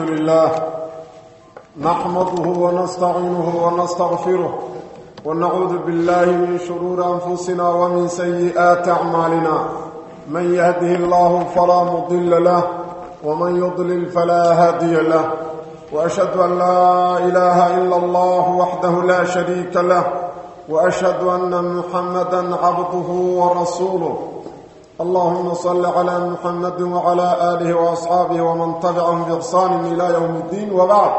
لله نحمده ونستعينه ونستغفره ونعوذ بالله من شرور أنفسنا ومن سيئات أعمالنا من يهده الله فلا مضل له ومن يضلل فلا هادي له وأشهد أن لا إله إلا الله وحده لا شريك له وأشهد أن محمدا عبده ورسوله اللهم صل على محمد وعلى آله وأصحابه ومن تبعهم بإحسان إلى يوم الدين وبعد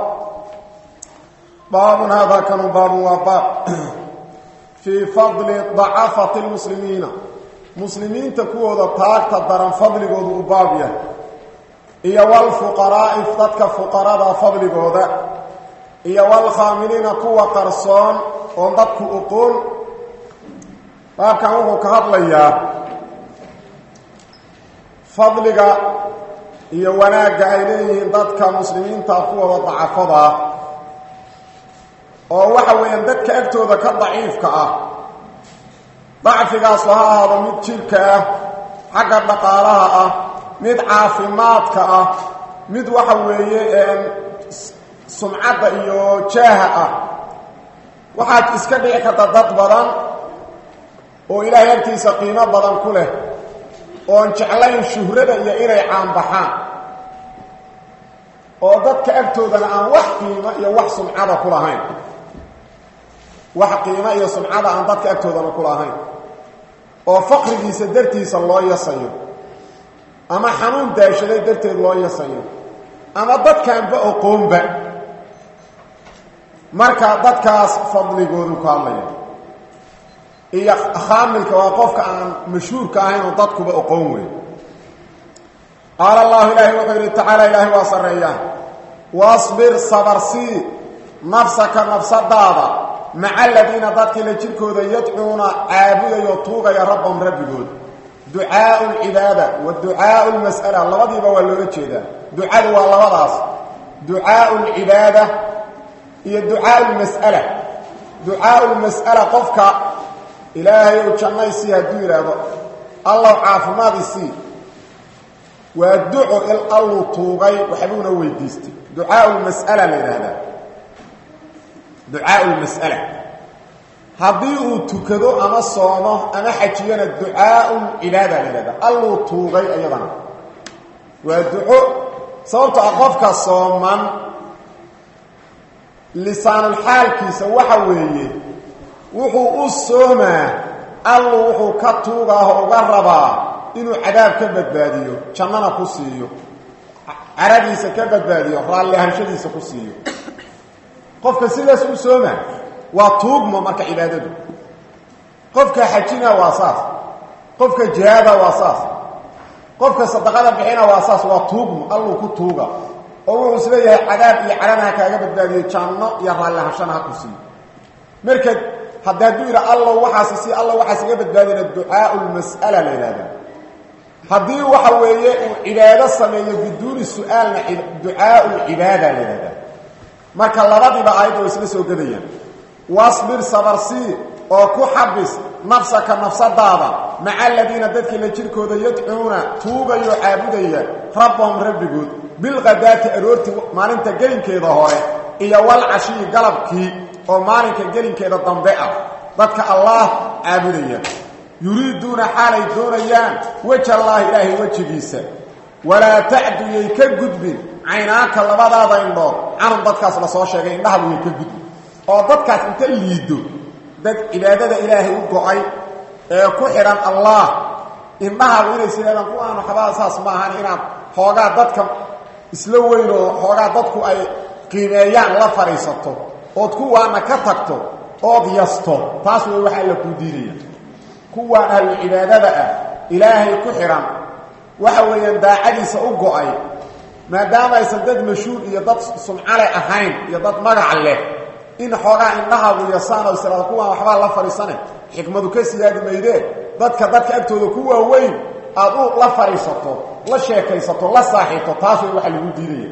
باب هذا كان باب وباب في فضل ضعافة المسلمين مسلمين تكون طاقة درن فضل قد أبابيا إيا والفقراء افتتك فقراء فضل قد إيا والخاملين قوة قرصان وانضبك أقول باب كان وهو كهر ليا فضلك iyo wanaaga ay leeyihiin dadka muslimiinta kuwa dacafada oo waxa weeyaan dadka agtooda ka daciifka ah dacfigaas waxa ahaado mid jirka ah xagga dhaqaalaha ah mid caafimaadka ah mid waxa weeye sumcada iyo jaaha ah waxa iska dhici karta dad badan oo ilaahay agtiisa qiimo badan ku leh oon jeclayn shuhrada iyo inay caan baxaan oo dadka agtoodana aan wax qiimo iyo wax sumcada ku lahayn wax qiimo iyo sumcada aan dadka agtoodana ku lahayn oo faqrigiisa dartiisa loo yasayo ama xanuun daashaday darteed loo yasayo ama dadkaanba aqoonba marka dadkaas fadligoodu ka hadlaya iyo khaamilka waa qofka aan mashhuurka ahayn oo dadkuba aqoon weyn qaala allah ilaahi wa ta'ala ilaahi wa sarriya wasbir sabarsi nafsaka nafsadaada ma'a alladina dadka la jirkooda yad'uuna aabudayo tuugaya rabbum rabbigood du'aa al-ibada wa du'aa al-mas'ala labadiiba waa looga jeedaa du'adu waa labadaas du'aa al-ibada iyo du'aa al-mas'ala du'aa al-mas'ala qofka ilaahay uu jannaysi haduu yiraahdo allah caafimaadisi waa duco il allahu tuugay waxbuuna weydiistay ducaa mas'ala la yiraahdaa ducaa mas'ala hadii uu tukado ama soomo ama xajiyana ducaa ibada la yiraahdaa allahu tuugay ayadana waa duco sababta qofka sooman lisaan xaalkiisa waxa weeye wuxuu u soomaa allahu wuxuu ka tuugaa oo uga rabaa inuu cadaab ka badbaadiyo jannana ku siiyo caradiisa ka badbaadiyo raalli ahaanshadiisa ku siiyo qofka sidaas u soomaa waa tuugmo marka cibaadadu qofka xajina waa saas qofka jihaada waa saas qofka sadaqada bixina waa saas waa tuugmo allahu ku tuuga oo wuxuu isleeyahay cadaab iyo caranaha kaaga badbaadiyo janno iyo raalli ahaanshana ku siiyo marka haddii duira allah waxa si allah waxa iga badbaadina ducaa al-mas'ala leeyada hadii waxa weeye uu cibaado sameeyo biduuni su'aalna ducaa al-ibada leeyada marka labadiiba ayadu isla soo gadayaan wasbir sabarsi oo ku xabis nafsaka nafsadaada ma'a alladina dadka la jirkooda yad'uuna tuugayo caabudaya rabbahum rabbigood bil ghadati aroorti maalinta gelinkeeda hore iyo wal ashi galabkii oo maalinka gelinkeeda dambe ah dadka allah caabudaya yuriiduna xalay doonayaan wajha allah ilaahi wajigiisa wala ta'du yaka gudbin aynaaka labadaada indho aan dadkaas la soo sheegay indhaha way ka gudbin oo dadkaas inta liido dad cibaadada ilaahi u go'ay ee ku xiran allah indhaha inay sideedan ku aan xabaasaas ma ahan inaad hoogaa dadka isla weyn oo hoogaa dadku ay qiimeeyaan la fariisato ood kuwaana ka tagto ood yasto taas way waxa la ku diiraya kuwa ahlu cibaadada ah ilaahay ku xiran waxa weeyaan daacadiisa u go'ay maadaama ay dad mashhuur iyo dad sumcale ahayn iyo dad magac leh in xoogaa indhaha u yasaano salaad kuwa waxba la fariisanay xikmadu ka siyaadi meeyde dadka agtooda kuwa weyn aad u la fariisato la sheekaysato la saaxiibto taas way waxa lagu diiraya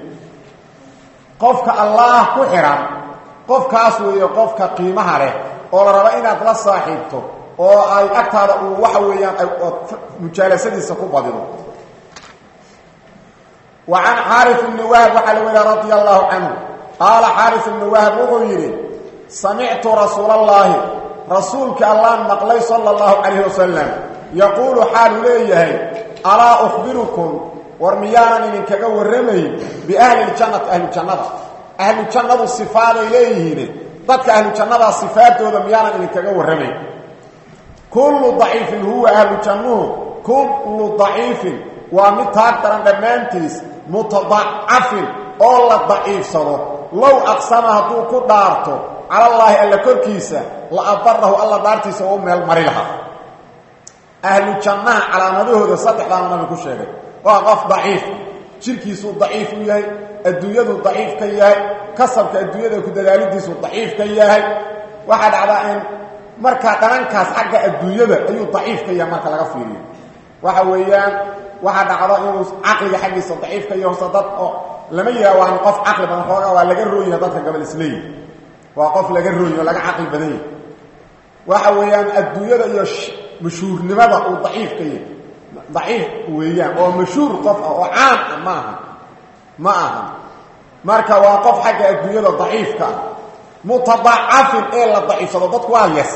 qofka allah ku xiran qofkaas weeyo qofka qiimaha leh oo la raba inaad la saaxiibto oo ay agtaada uu waxa weeyaan ay mujaalasadiisa ku badido وعن حارث بن وهب وحلوه رضي الله عنه قال حارث بن وهب وغيره سمعت رسول الله رسولك الله نقلي صلى الله عليه وسلم يقول حال ليه ألا أخبركم ورميانا من كجور رمي بأهل الجنة أهل الجنة الصفات إليه ضدك أهل الجنة الصفات ورميانا من كجور رمي كل ضعيف هو أهل الجنة كل ضعيف ومتهكتر دمانتيس متضعف أولا ضعيف صدو لو أقسمها توكو دارتو على الله ألا كركيسة لأضره الله دارتيس وأمه المريحة أهل الجنة على مدوه ذا سطح لما نبكو شيئا وقف ضعيف شركيسو ضعيف وياي الدنيا ضعيف كياي كسبك الدنيا كدلاليديسو ضعيف كياي واحد عدائن marka qarankaas xagga adduunyada ayuu daciif ka yahay marka laga fiiriyo waxa weeyaan waxa dhacdo inuu aqliga xaqiisa daciif ka yahay sadad oo lama yaawaan qof aqli badan xoogaa waa laga rooyay dadka gabal isleey waa qof laga rooyay laga aqli badan waxa weeyaan adduunyada iyo mashhuurnimada uu daciif ka yahay daciif weeyaan oo mashhuur qof oo caan ma aha marka waa qof xagga adduunyada daciif ka متضعف إلا ضعيف ضدك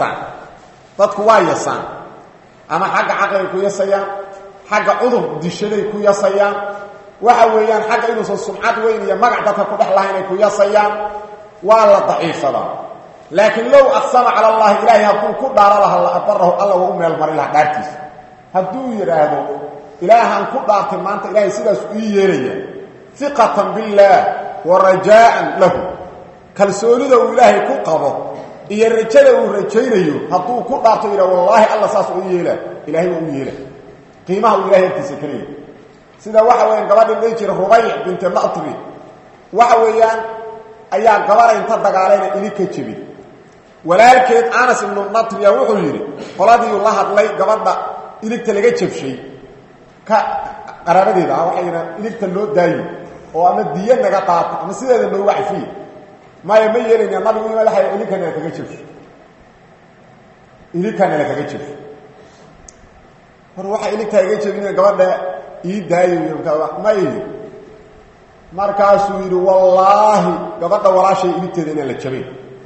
وايسان أما حق عقل كو يسيان حق عضو ديشدي كو يسيان وحويان حق إنه السمعات وين يمقعدك كو دحلهين كو يسيان ولا ضعيف صدا لكن لو أقسم على الله إلهي يقول كو دار الله الله أبره الله وأمه المريلة دارتيس هدو يرهدو إلهي كو دارت ما أنت إلهي سيدا سؤية ثقة بالله ورجاء له kalsoonida uu ilaahay ku qabo iyo rajada uu rajaynayo haduu ku dhaarto ila wallahi alla saas u yeela ilaahay uu yeela qiimaha uu ilaahay intiisa kaliya sida waxa weeyaan gabadha ay jira Rubayh bint Ma'tbi waxa weeyaan ayaa gabar inta dagaalayna ili ka jibin walaalkeed Anas ibn Nadr yaa wuxuu yiri qoladii la hadlay gabadha iligta laga jabshay ka qarabadeeda waxayna iligta loo daayo oo ama diya naga qaato ama sideeda loo wacfiyo ما يميلني النبي ما لحي إلي كان لك جف إلي كان لك جف فروح إلي كان لك جف من قبل يداي ما يلي مركز وير والله قبل ولا شيء إلي تدين لك جف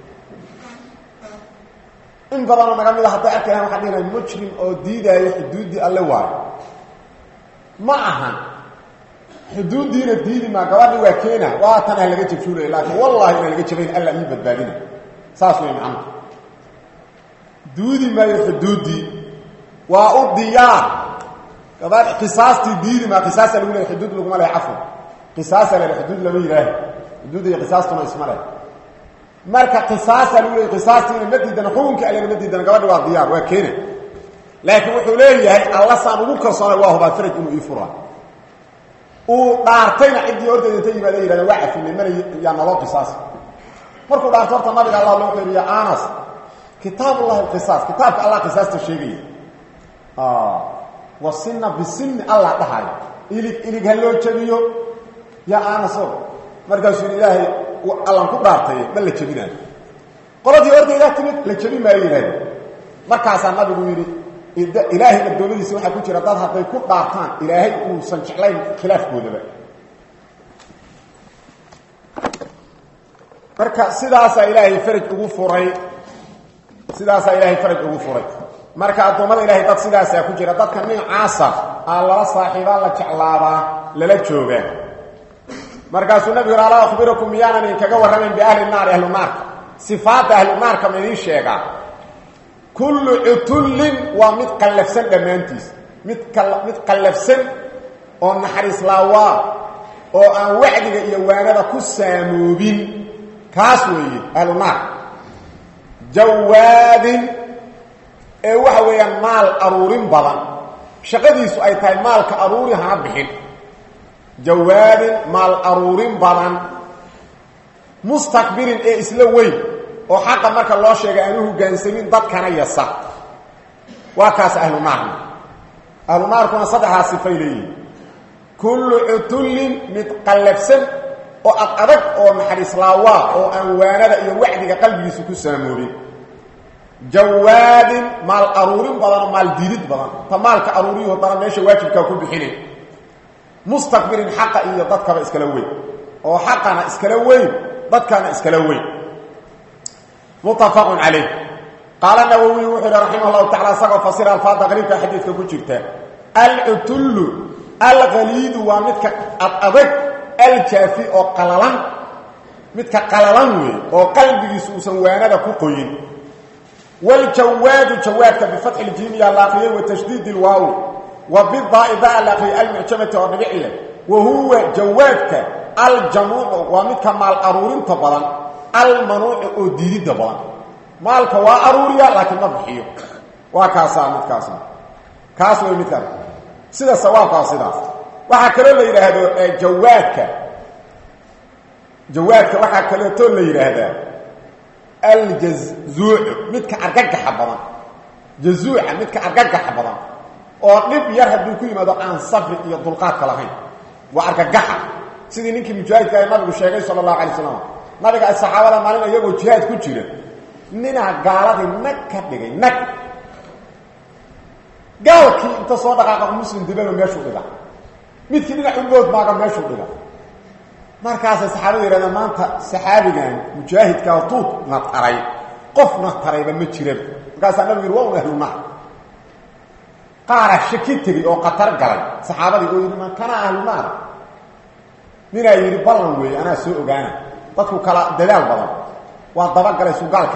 إن فضلنا نقول حتى أكلم حدينا المجرم أو ديدا حدود الله وار معها حدود دين الدين ما قبل وكينا واتنا لقيت جفوله لكن والله ما لقيت جفين الا يبد بالنا ساسو يمعنك دودي ما يحدودي واوديا قبل قصاص دين ما قصاص الاولى الحدود لو ما لا عفو قصاص الحدود لو يراه حدود قصاص ما اسمه marka قصاص الاولى قصاص المديدنا حكمك على المديدنا قبل واضيا وكينا لكن wuxuu leeyahay alla saan ugu kalsoonay waa huba faraj inuu ifura ودارتين عندي أردن ينتهي إلى إلى واحد من يعني الله قصاص مركو دارتورت النبي الله لو خير يا أنس كتاب الله القصاص كتاب الله قصاص الشيء والسنة بالسن الله تعالى إلي هلو تشبيو يا أنس مركو سن إلهي الله كو دارتي بل تشبينا قلت أردن إلى تمت لتشبي ما إلهي مركو النبي يقول إلهي الدولة سوحة كتير ضدها بيكون دارتان إلهي وسنشعلين خلاف كودبا مركا سيداسا إلهي فرج أغو فري سيداسا إلهي فرج أغو فري مركا أدوما إلهي ضد سيداسا كتير ضدك من عاصر الله صاحبا لتشعلابا للتشوبا مركا سنبي الله أخبركم ميانا من كقوة رمين بأهل النار أهل النار صفات أهل النار كما يشيغا كل عتل ومتقلفسن دمانتيس متقلفسن او نحرس لاوا او ان وعدك iyo waanada ku saamoobin kaas weeye alma jawaadin ee waxa weeyaan maal aruurin badan shaqadiisu ay tahay maalka aruuri ha bixin jawaadin maal aruurin badan mustakbirin ee isla weyn oo xaqa marka loo sheegay aanu hogaansamin dadkana yasa waa kaas ahlu naar kuna sadaxa sifayleey kullu utullin mitqallafsan oo adag oo naxariis laawa oo aan waanada iyo wacdiga qalbigiisu ku saamoobin jawaadin mal aruurin badan mal dirid badan tamaalka aruuriyo dara meesha waajibka ku bixinay mustakbirin xaqa iyo dadkaba iskala weyn oo xaqana iskala weyn dadkana iskala weyn muttafaqun alayh qala nawawi wa rahimahullahu ta'ala saqa fasira al-fadh qariibka hadithka ku jirta al-utul al-ghalid wa midka adag al-jafi oo qalalan midka qalalan weey oo qalbigiisu uusan waanada ku qoyin wal jawad jawadka bi fath al-jim ya laqiya wa tashdid al-waw wa bi dha'iba laqiya al-mu'tamata wa bi'ila wa huwa jawadka al-jamu' wa midka mal aruurinta badan al-manu' oo diidida badan maalka waa aruuriya laakiin ma bixiyo waa kaasa midkaasna kaas way midka sida sawaabka sidaas waxa kale la yiraahdo jawaadka waxa kale to la yiraahdaa al-jazuu' midka argagaxa badan jazuu'a midka argagaxa badan oo dib yar haduu ku yimaado aan sabr iyo dulqaad kala hayn waa argagaxa sidii ninkii mujaahidka ay nabigu sheegay sallallahu alayhi wasallam nabiga saxaabada maalin iyagoo jihaad ku jira nina gaaladii nag ka dhigay nag gaalkii inta soo dhaqaaqay muslim dibana meeshu dhiga midkii dhinac u bood maaga meeshu dhiga markaas saxaabada yiraahdo maanta saxaabigan mujaahidka tuut na taray qofna tarayba ma jireen markaas nabigu waa uu ahluna qaara shakitigi oo qatar galay saxaabadii oo yiri ma kana ahluna nina yiri ballan weey ana soo ogaana dadku kala dadaal badan waa daba galay suugal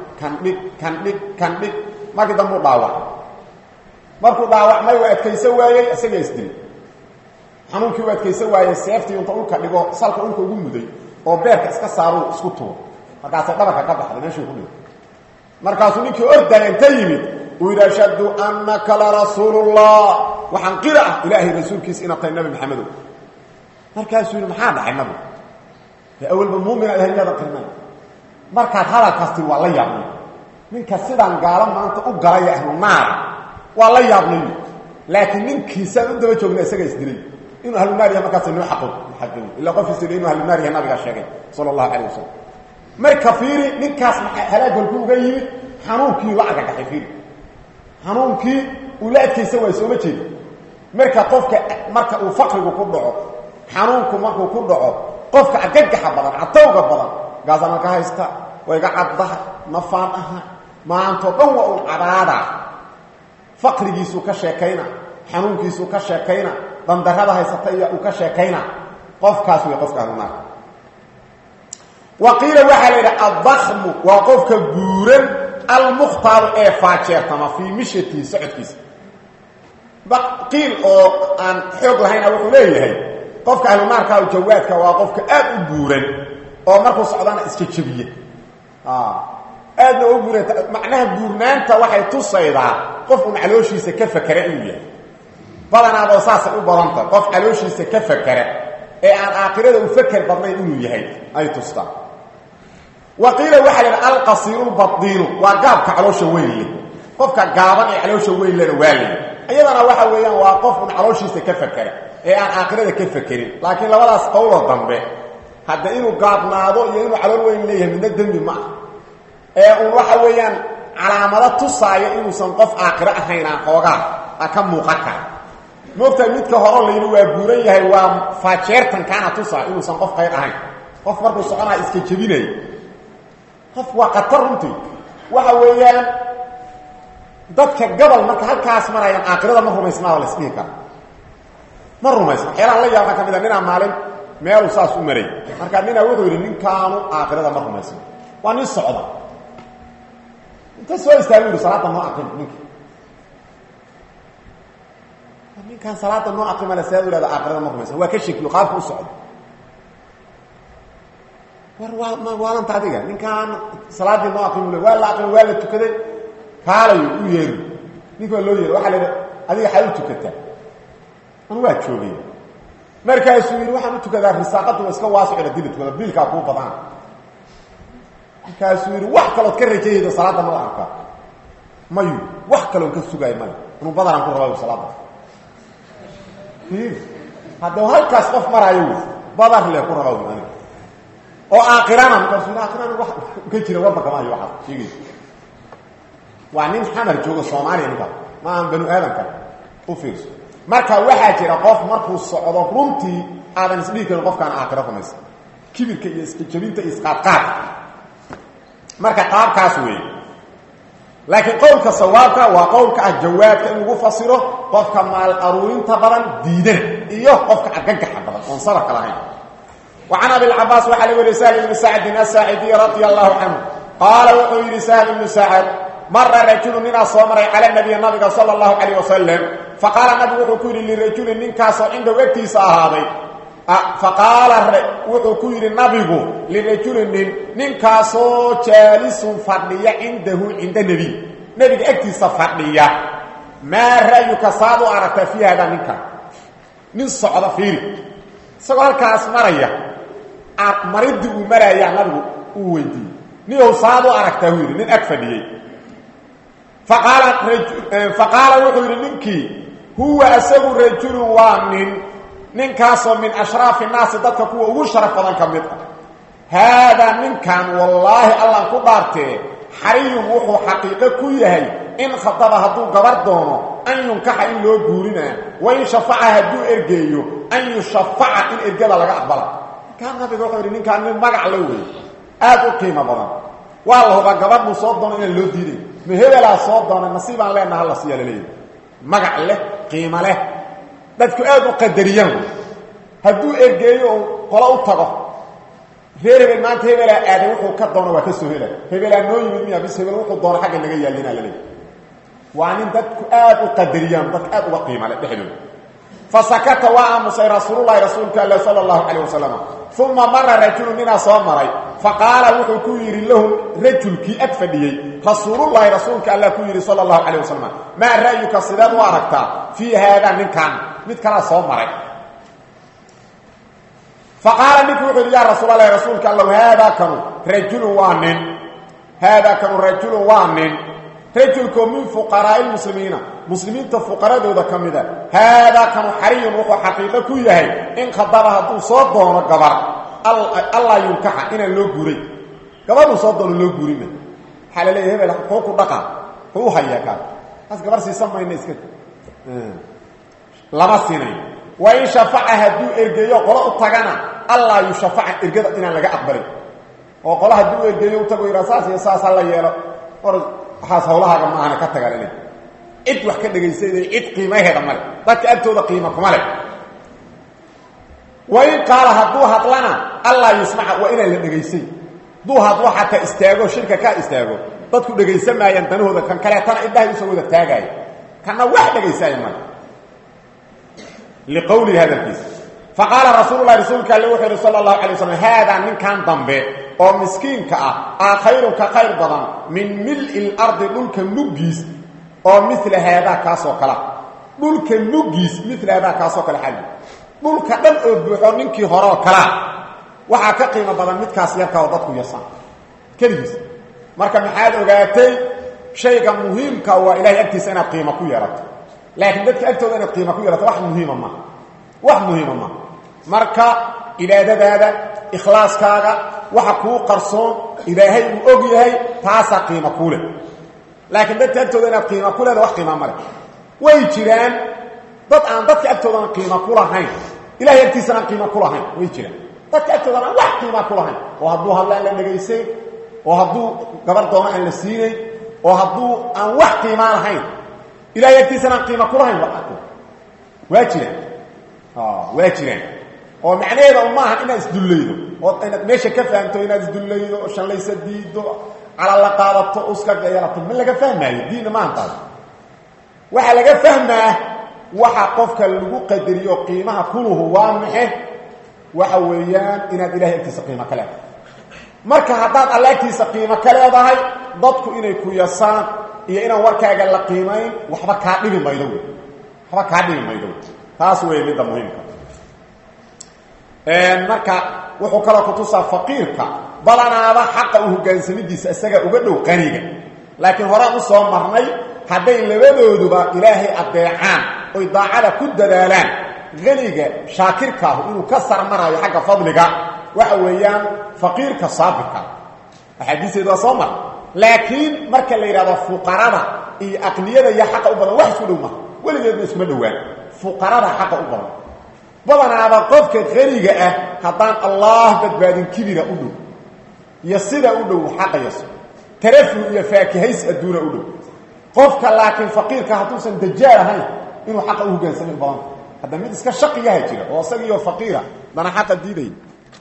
kan dhig markii dambu dhaawac markuu dhaawacmay waa adkaysa waayay asaga isdil xanuunkii waa adkaysa waayay seeftii inta uu ka dhigo salka uu ugu muday oo beerka iska saaro isku tuuro markaas dhabarka ka baxday meeshii ku dhigay markaas ninkii orday inta yimid uu yiraahdo annaka la rasuulullah waxaan qira ilaahi rasuulkiisa ina tay nabi maxamed markaas uu maxaa dhacay nabi awal mu'min ah hada qirnaa marka hadalkaasti waa la yaabnay ninka sidaan gaala maanta u galay ahlu naar waa la yaabnay laakiin ninkiisa u daba joognaa isaga isdilay inuu ahlu naar yahay markaas inuu xaqo illa qof isdilay inuu ahlu naar yahay nabiga sheegay sallallahu alayhi wasallam marka fiiri ninkaas halaagul ku uga yimid xanuunkii la aga dhaxay xanuunkii uu la adkaysa way soo ma jeedo marka qofka marka uu faqrigu ku dhaco xanuunku markuu ku dhaco qofka agagaxa badan atawga badan gaasana ka haysta way ga caddaha nafaan aha maanto dhan waa uu cadaada faqrigiisu ka sheekayna xanuunkiisu ka sheekayna bandarada haysata iyo uu ka sheekayna qofkaas way qofka ahlunaar waqiila waxa la yiraahdaa ad-dakhm wa qofka guuran al-mukhtar ee faajeertama fi mishati socodkiisa baqiil oo aan xoog lahayn wuxuu leeyahay qofka ahlunaarka oo jawaadka waa qofka aad u guuran oo markuu socdana iska jabiye aadna u guuran macnaha guurnaanta waxay tusaydaa qof uu calooshiisa ka fakara inuu yahay badanaado saas u baranta qof calooshiisa ka fakara ee aan aakhirada u fakar badnayn inuu yahay ay tustaa waqiila waxa la al-qasir al-batin wa gaabka caloosha weyn qofka gaaban ee caloosha weyn leh waali ayadana waxa weeyaan waa qof uu calooshiisa ka fakara ee aan aakhirada ka fakarin laakiin labadaas qowl dambe hadda inuu gaabnaado iyo inuu calool weyn leeyahay mid dambi ma ee uu waxa weeyaan calaamada tusaayo inuu san qof aakhira ahayna qooga ka muuqata moogta midka hore leeyna waa buuran yahay waa faajeertan kana tusaa inuu san qof qayr ahayn qof markuu soconaa iska jabinay qof waa qatar runtii waxa weeyaan dadka gabal marka halkaas marayaan aakhirada ma rumaysnaa la isdhihi kara ma rumaysna xeelan la yaabka kamida nina maalin meel saas u maray marka nina wuxuu yiri ninkaanu aakhirada ma rumaysna waa nin socda inta soo istaagay salaada ma aqim ninkan salaada ma aqim la saadu leeda aakhirada ma rumaysna waa ka shakil qaabku u socda war ma waalan taadiga ninkan salaadi ma aqim waa la aqim waa la tukaday kaalay u yeero ninka loo yeero waxa la adiga xal tukataa anu waa joogay markaas uu yiri waxaan u tukadaa risaaqadu iska waasicina dilidkooda biilka ku badan markaas uu yiri wax kale ka rajeeyay salaada ma arka mayu wax kale ka sugay ma anu badan ku rabaa salaada hada halkaas qof maraayo badan le ku rabaa oo aakhirana markaas wax ka jira wada kama ayo waxa sheegay waa nin xamar joogo Soomaaliya ninka ma aan banu aadan ka u fiirso marka waxa jira qof markuu socdo runtii aadan isdhiikan qofkan aakhira kumaysa kibirka iyo isjabinta isqaadqaad marka qaabkaas weey laakiin qowlka sawaabka waa qowlka jawaabka in lagu fasiro qofka maal aruurinta badan diidan iyo qofka argagaxa badan oo sababka lahayn وعن ابي العباس وعلي بن سهل بن سعد الساعدي رضي الله عنه قال وحي سهل بن سعد مر رجل من الصومر على النبي صلى الله عليه وسلم فقال النبي وحكور للرجل من كاسو عند وقتي صحابي فقال وحكور النبي للرجل من كاسو جالس فضليا عنده عند النبي نبي اكتي صفضليا ما رايك صادو عرفت في هذا منك من صعد فيه سؤال كاس مريا مريد مريا نبي ويدي نيو صادو عرفت ويري من اكفديه فقال وحير منكي هو أسأل رجل من كاسو من أشراف الناس ذاتك هو شرف فضان كمدها هذا من كان والله الله قدرته حري وحو حقيقة كيهي إن خطبها دو قبردونه أن ينكح إن لو جورنا وإن شفعها دو إرقيو أن يشفع إن إرقال لك أقبله كان نبي وحير من كان من مقع لوي آدو قيمة بضان والله قبرد مصدون إن اللو ديري مهبلا صدنا نصيبا لنا الله سيال ليه مقع له قيمه له dadku aad u qadariyaan haduu ergeeyo qolo u tago reerbe maanta hebela aad wuxuu ka doono waa ka soo helay hebela noo yimid miya bis hebel wuxuu doono xaq naga yaalina la leeyahay waa in dadku aad u qadariyaan dad aad u qiimo leh dhexdooda fasakata wa amsa rasuulullaahi rasuulka sallallahu alayhi wasallam thumma marra rajulun min asmari faqala wuxuu ku yiri lahu rajulki adfadiyay rasuulullaahi rasuulka allah ku yiri sallallahu alayhi wasallam ma ra'yuka sidad wa aragta fi hada ninkan mid kala soo maray faqala niku ya rasuulullaahi rasuulka allah hada kanu rajulun waanin hada kanu rajulun waanin رجلكم من فقراء المسلمين مسلمين فقراء كمدا هذا كان حري وحقيقه كيهي ان خضرها دو صدون غبا الله ينكح ان لو غوري غبا صدون لو غوري حلله هبل حقوق دقه هو هياكا بس غبر سي سمين اسك لما سيني وان شفعها دو ارجيو قرا تغنا الله يشفع ارجدا ان لا اقبل وقلها دو ارجيو تغو راساس يساس الله ييلو waxaas hawlaha ma ahna ka tagaalay id wax ka dhageysay id qiimaheeda male dadka agtooda qiimo kuma leh way qaala hadu hadlana allah yismaa wa ila la dhageysay duu hadu waxa istaago shirka ka istaago dadku dhageysamayaan danahooda kan kale tan idahay soo wada taagay kana wax dhageysay male liqawli hada alqis فقال رسول الله رسولك الله صلى الله عليه وسلم هذا من كان ضمبه او مسكينك خير كخير بدن من ملء الارض دولك نوغيس او مثل هذا كاسو كلا دولك نوغيس مثل هذا كاسو كلا حل دولك دن او بخو نينكي هورو كلا waxa ka qiimo badan midkaas yarka oo dadku yasan kaliis marka maxaad ogaatay shayga muhiimka waa ilaahay agtiisa inaad qiimo ku yeelato laakiin dadka agtooda inaad qiimo ku yeelato wax muhiim ma marka ilaadadaada ikhlaaskaaga waxa ku qarsoon ilaahay uu og yahay taasa qiimo ku leh laakiin dadka agtooda inaad qiimo ku leedahay wax qiimo ma leh way jiraan dad aan dadka agtooda qiimo ku lahayn ilaahay agtiisana qiimo ku lahayn way jiraan dadka agtooda wax qiimo ku lahayn oo haduu hadlaan la dhageysay oo haduu gabar doono aan la siinay oo haduu aan wax qiimo lahayn ilaahay agtiisana qiimo ku lahayn waa jiraan واجرين oo macnaheedu ma aha inaad isdulleydo oo inaad meesha ka fahanto inaad isdulleydo shanlaysa diido ala la qaadato uska gayarato ma laga fahmaayo diin ma antaas waxa laga fahmaa waxa qofka lagu qadariyo qiimaha kuluhu waa maxay waxa weeyaan inaad ilaahay agtiisa qiimo kale marka hadaad allah agtiisa qiimo kale leedahay dadku inay ku yasaan iyo inaan warkaaga la qiimayn waxba ka dhibi maydo taas way mid muhiimka marka wuxuu kala ku tusaa faqiirka balanaaba xaq uu hogaansamidiisa isaga uga dhow qaniga laakiin horaan u soo marnay haday labadooduba ilaahay adeecaan oo daacada ku dadaalaan qaniga shaakirka inuu ka sarmanayo xagga fadliga waxa weeyaan faqiirka saabirka ahadiisada soo mar laakiin marka la yiraahdo fuqarada iyo aqniyada iyo xaq u badan wax isku dhawma waligeed isma dhawaan fuqarada xaq u badan badanaaba qofka qaniga ah haddaan allah badbaadin kibira u dhow iyo sida u dhow xaqayso tarafu iyo faakihays adduuna u dhow qofka laakiin faqiirka hadduusan dajaal ahayn inuu xaqa u hoggaansamin badan hadda mid iska shaqiyaha jira oo isagiyo faqiira dana xaqa diiday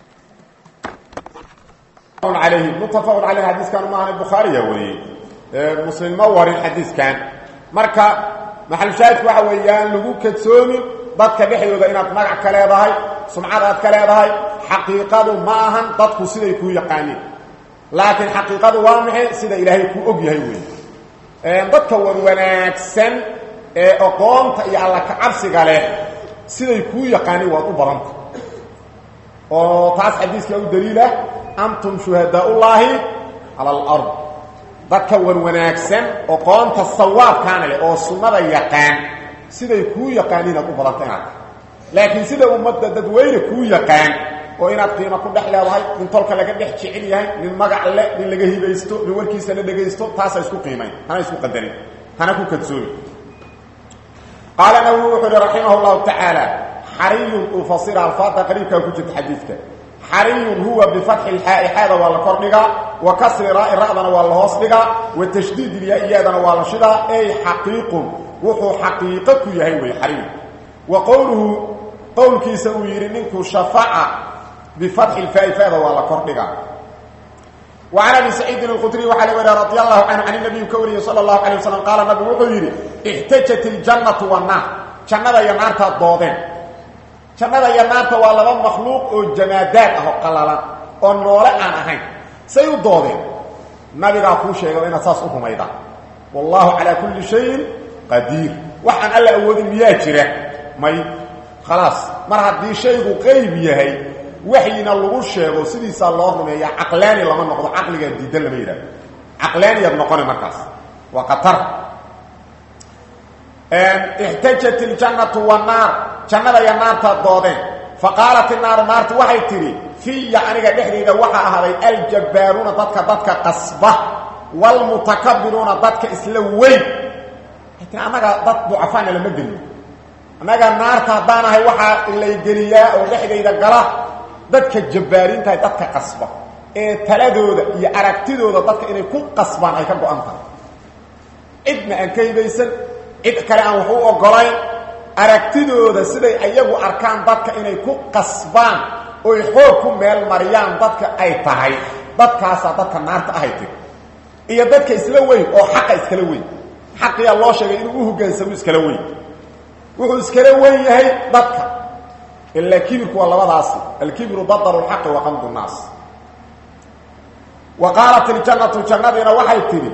عليه متفق عليه حديث كان معنا البخاري وري مسلم موري الحديث كان marka maxal shaahid waxa weeyaan lagu kadsoomi dadka dhexdooda inaad magac ka leedahay sumcad aad ka leedahay xaqiiqadu ma ahan dadku siday ku yaqaaniin laakiin xaqiiqadu waa maxay sida ilaahay ku og yahay weey dadka wanaagsan ee aqoonta iyo alla ka cabsiga leh siday ku yaqaaniin waa u baranta oo taas xadiiska u daliila antum shuhadaa'ullahi ala al-ard dadka wanaagsan oo qoonta sawaabkaan leh oo sunnada yaqaan siday ku yaqaaniin u badantaan laakiin sida ummadda dadweyne ku yaqaan oo inaad qiimo ku dhaxleedahay in tolka laga dhex jecel yahay in magac leh in laga hibaysto in warkiisa la dhageysto taas ay isku qiimeeyaan hana isku qadarin hana ku kadsoomi qala nawawi rahimahullah ta'ala hariyun ufasira al-fatiha qariibka ku jirta xadiiska حري هو بفتح الحاء هذا ولا كردغا وكسر راء الراء ولا هوسدغا وتشديد الياء يادنا ولا شدا اي حقيق وهو حقيقه يهي حري وقوله قول كيسوير منكم شفاعه بفتح الفاء هذا ولا كردغا وعن ابي سعيد الخدري وعلي رضي الله عنه عن النبي كوري صلى الله عليه وسلم قال النبي وحير احتجت الجنه والنار جنة يا نار تضودين jannada iyo naarta waa laba makhluuq oo jamaadaad ah oo qalalan oo noole aan ahayn say u doodeen nabiga ku sheegay in asaas u humayda wallahu ala kulli shay'in qadir waxaan alla awoodin miyaa jira may خلاص mar hadii shaygu qayb yahay waxina lagu sheego sidiisa loo rumeeyaa aqlaani lama noqdo aqliga diidan lama yiraahdo aqlaani yad noqon markaas waa qatar احتجت الجنة والنار جنة يا نار تضودين فقالت النار نارت وحي تري في يعني دحديده waxa ahaday الجبارون dadka qasba والمتكبرون dadka isla weyn inta anaga dad ducafaan la madin anaga naarta daanahay waxa ilay geliyaa oo dexdeeda gala dadka jabaarinta dadka qasba ee taladooda iyo aragtidooda dadka inay ku qasbaan ay ka go'an tahay idna an kaybaysan id kale aan wuxuu ogolayn aragtidooda siday ayagu arkaan dadka inay ku qasbaan oo xoog ku meel mariyaan dadka ay tahay dadkaas dadka naarta ahayd iyo dadka isla weyn oo xaq iskala weyn xaqiya loo sheegay inuu u hogaansamo iskala weyn wuxuu iskala weyn yahay dadka illa kibirku waa labadaas al-kibru dadar al-haq wa qamdu an-nas wa qalat al-jannatu jannadina waxay tiri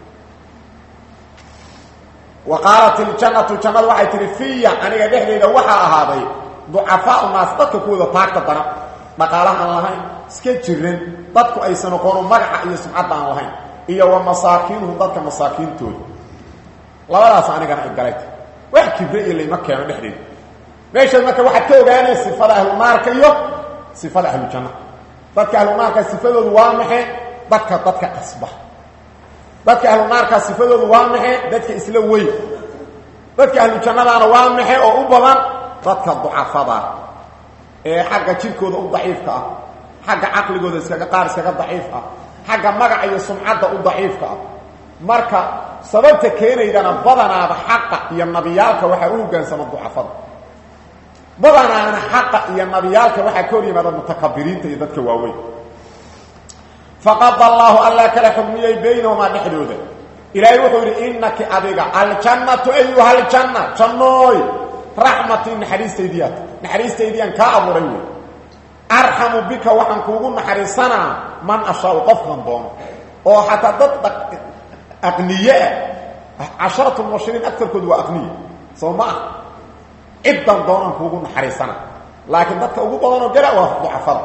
وقالت الجنة جنة waxay tiri fiya aniga dhexdeeda waxa ahaaday ducafaa naas dadka kuwada taagta dara maqaalahan lahayn iska jirin dadku aysan aqoon magaca iyo sumcad aan lahayn iyo wa masaakiinhu dadka masaakiintooda labadaas aniga aan galay wax kibre ilay ma keeno dhexdeeda meesha marka waxa ka ogaanay sifada ahlu naarka iyo sifada ahlu janna dadka ahlu naarka sifadoodu waa maxay dadka qasba dadka ahlu naarka sifadoodu waa maxay dadka isla weyn dadka ahlu jannadana waa maxay oo u badan dadka ducafada ee xagga jirkooda u daciifka ah xagga aqligooda iskaga qaar iskaga daciif ah xagga magaca iyo sumcadda u daciifka ah marka sababta keenaydana badanaaba xaqa iyo nabiyaalka waxa uu hogaansamo ducafada badanaana xaqa iyo nabiyaalka waxa ka hor yimaada mutakabbiriinta iyo dadka waaweyn فقد الله ألا كلا حكمي بينهما نحدوده إلهي وحور إنك أبقى الجنة أيها الجنة جنوي رحمة نحريس تيديات نحريس تيديان كأبو ريو أرحم بك وحنكوغون نحريسنا من أشاء قفقا دون وحتى ضد أغنياء 10 المبشرين أكثر كدوا أغنياء سوما إبدا دون كوغون نحريسنا لكن ضدك أغوبا دون جرأ وضعفر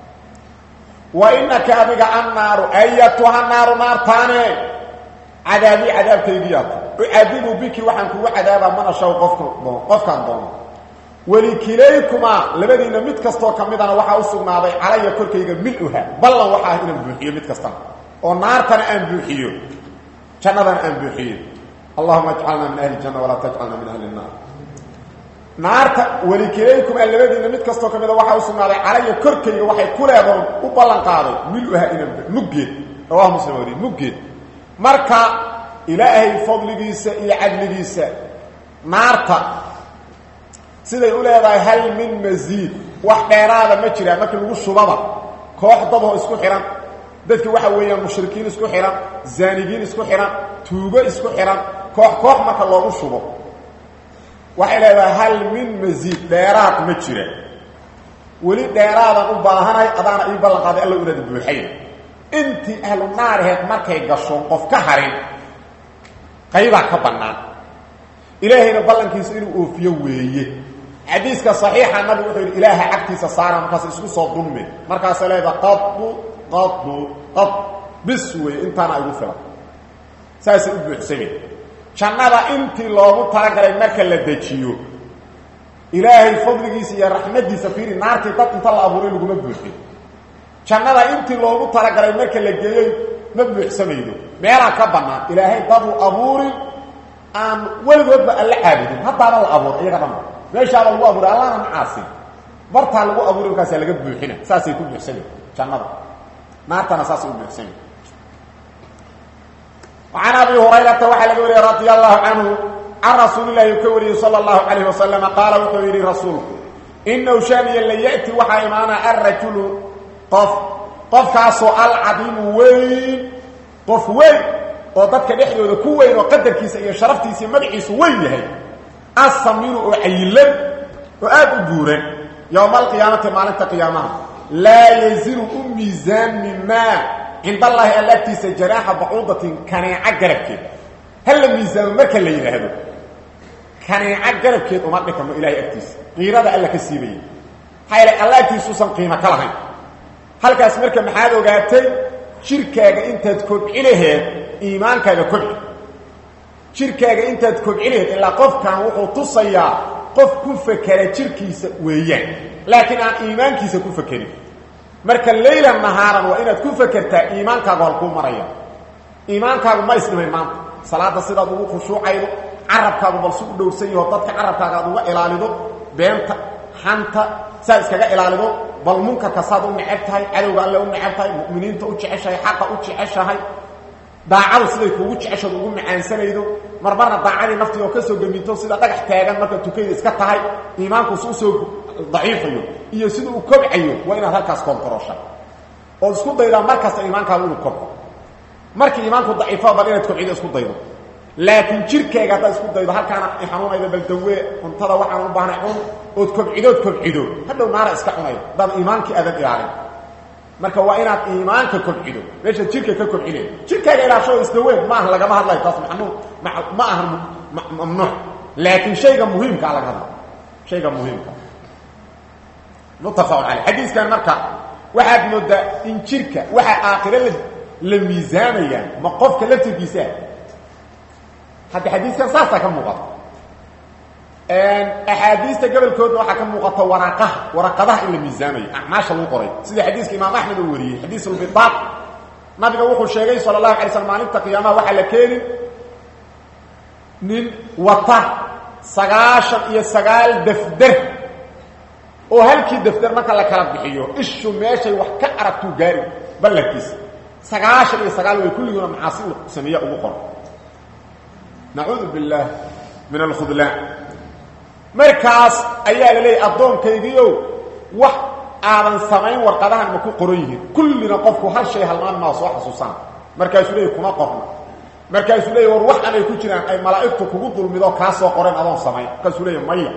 وإنك أبقى النار أيتها النار نار تاني عذابي عذاب تيديات أعذب بك وحنكو عذابا من أشاء قفكا دون ولكليكما لبدينا متكستو كمدانا وحا أسقنا علي كلكيغا ملؤها بلا وحا هنا مبوحية متكستان ونار تانا أنبوحية جنة أنبوحية اللهم اجعلنا من أهل الجنة ولا تجعلنا من أهل النار naarta walikilaykum alladina mid kasto kamida waxa uu sugnaaday calaya korkayga waxay ku leedahay u ballan qaaday miluha inaan muggeed rawahu muslim wari muggeed marka ilaahay fadligiisa iyo cadligiisa naarta siday u leedahay hal min mazid wax dheeraada ma jira markii lagu shubaba koox dad oo isku xiran dadkii waxa weeyaan mushrikiin isku xiran zaanigiin isku xiran tuugo isku xiran koox marka loogu shubo waxay leedahay hal min mazid dheeraad ma jira weli dheeraadan u baahanay adaana ii ballan qaaday alla inaad buuxay intii ahlu naarheed markay gasho qof ka harin qayba ka bannaan ilaahayna ballankiisa inuu oofiyo weeye xadiiska saxiixa nabi wuxuu yiri ilaaha agtiisa saara markaas isku soo dulme markaas leeyda qad biswi intaana igu filan saasi u buuxsamay jannada intii loogu talagalay marka la dejiyo ilaahay fadligiisa iyo raxmadiisa fiiri naartii dad inta la abuuray lagu buuxin jannada intii loogu talagalay marka la geeyay ma buuxsamaydo meela ka bannaan ilaahay dad uu abuuray aan weligoodba alla caabudin haddana la abuuray iyaga dhan meesha lagu abuuray allahna macaasi barta lagu abuuray kaas laga buuxina saasay ku buuxsamay jannada naartana saasay u buuxsamay وعن أبي هريرة وحل رضي الله عنه عن رسول الله كوري صلى الله عليه وسلم قال وكوري رسوله إنه شاني اللي يأتي وحا إمانا الرجل قف كاسو العظيم وين قف وين وضدك نحن ذكوين وقدر كيسا إيا شرفتيسي مدعيس وين هي الصمير وعيلا وآد أجورا يوم القيامة مالك قيامة لا يزير ميزان مما عند الله التي سجراح بعوضة كان يعقربك هل الميزان ما كان ليه هذا كان يعقربك ومرك انه الهي اكتيس غير هذا قال لك السيبي حيل الله تيسوسا قيمه كلهين halkaas marka maxaad ogaatay shirkaaga intaad kobcileed iimaankaaga kobci shirkaaga intaad kobcileed ila qofkan wuxuu tusayaa qof ku fakara jirkiisa weeyaan laakiin aan iimaankiisa ku fakirin marka leeyla nahaaran waa inaad ku fakartaa iimaankaaga halku maraya iimaankaagu ma isnimay maanta salaada sidaad ugu khushuucaydo carabkaagu bal suu dhowrsan yahay dadka carabkaaga aad uga ilaalido beenta xanta saa iskaga ilaalido bal munkarka saad u necebtahay cadowga alle u necebtahay mu'miniinta u jeceshahay xaqa u jeceshahay daacadu siday kuugu jeceshado ugu macaansanaydo marmarna daacadii naftii oo ka soo gaminto sida dhagax taagan marka tukayda iska tahay iimaanku soo daciifayo iyo sidoo uu kobcayo waa inaad halkaas koontarosha oo isku dayda markaas iimaankaagu uu kobco markii iimaanku daciifo bal inaad kobcido isku daydo laakiin jirkaaga hada isku daydo halkaana xanuunayda bal dawe cuntada waxaan u baahnay ood kobcido hadhow naara iska cunayo dad iimaankii aad ilaalin marka waa inaad iimaanka kobcido meesha jirka ka kobcine jirkaaga ilaasho isdaweed ma aha laga hadlayo taas ma aha mamnuuc laakiin shayga muhiimka laga hadlayo shayga muhiimka متفق عليه حديث كان مركع واحد مدة إن شركة واحد آخر للميزانية مقف كلفت الكيسان حتى حديث كان صارت كم مغطى أحاديث قبل كود واحد كم مغطى ورقضها إلا ميزانية ما شاء الله قريب سيدي حديث الإمام أحمد الوري حديث البطاق نبي قوله الشيخي صلى الله عليه وسلم عنه قيامة واحد لكيري من وطا سقاشا إيا سقال دفدر oo halkii daftar marka la kala bixiyo ishu meeshay wax ka aragtu gaari balkiis 99 way kulliguna macaasi sameeya ugu qor na'uudu billah min al-khudlan markaas ayaa la leeyahay adoonkaygiyo wax aadan sameyn warqadahan ma ku qoran yihiin kullina qofku hal shay halmaan ma soo xasuusan markaas leeyahay kuma qorna markaas leeyahay war wax aanay ku jiraan ay malaa'iktu kugu dulmido ka soo qoran adoon sameyn markaas leeyahay maya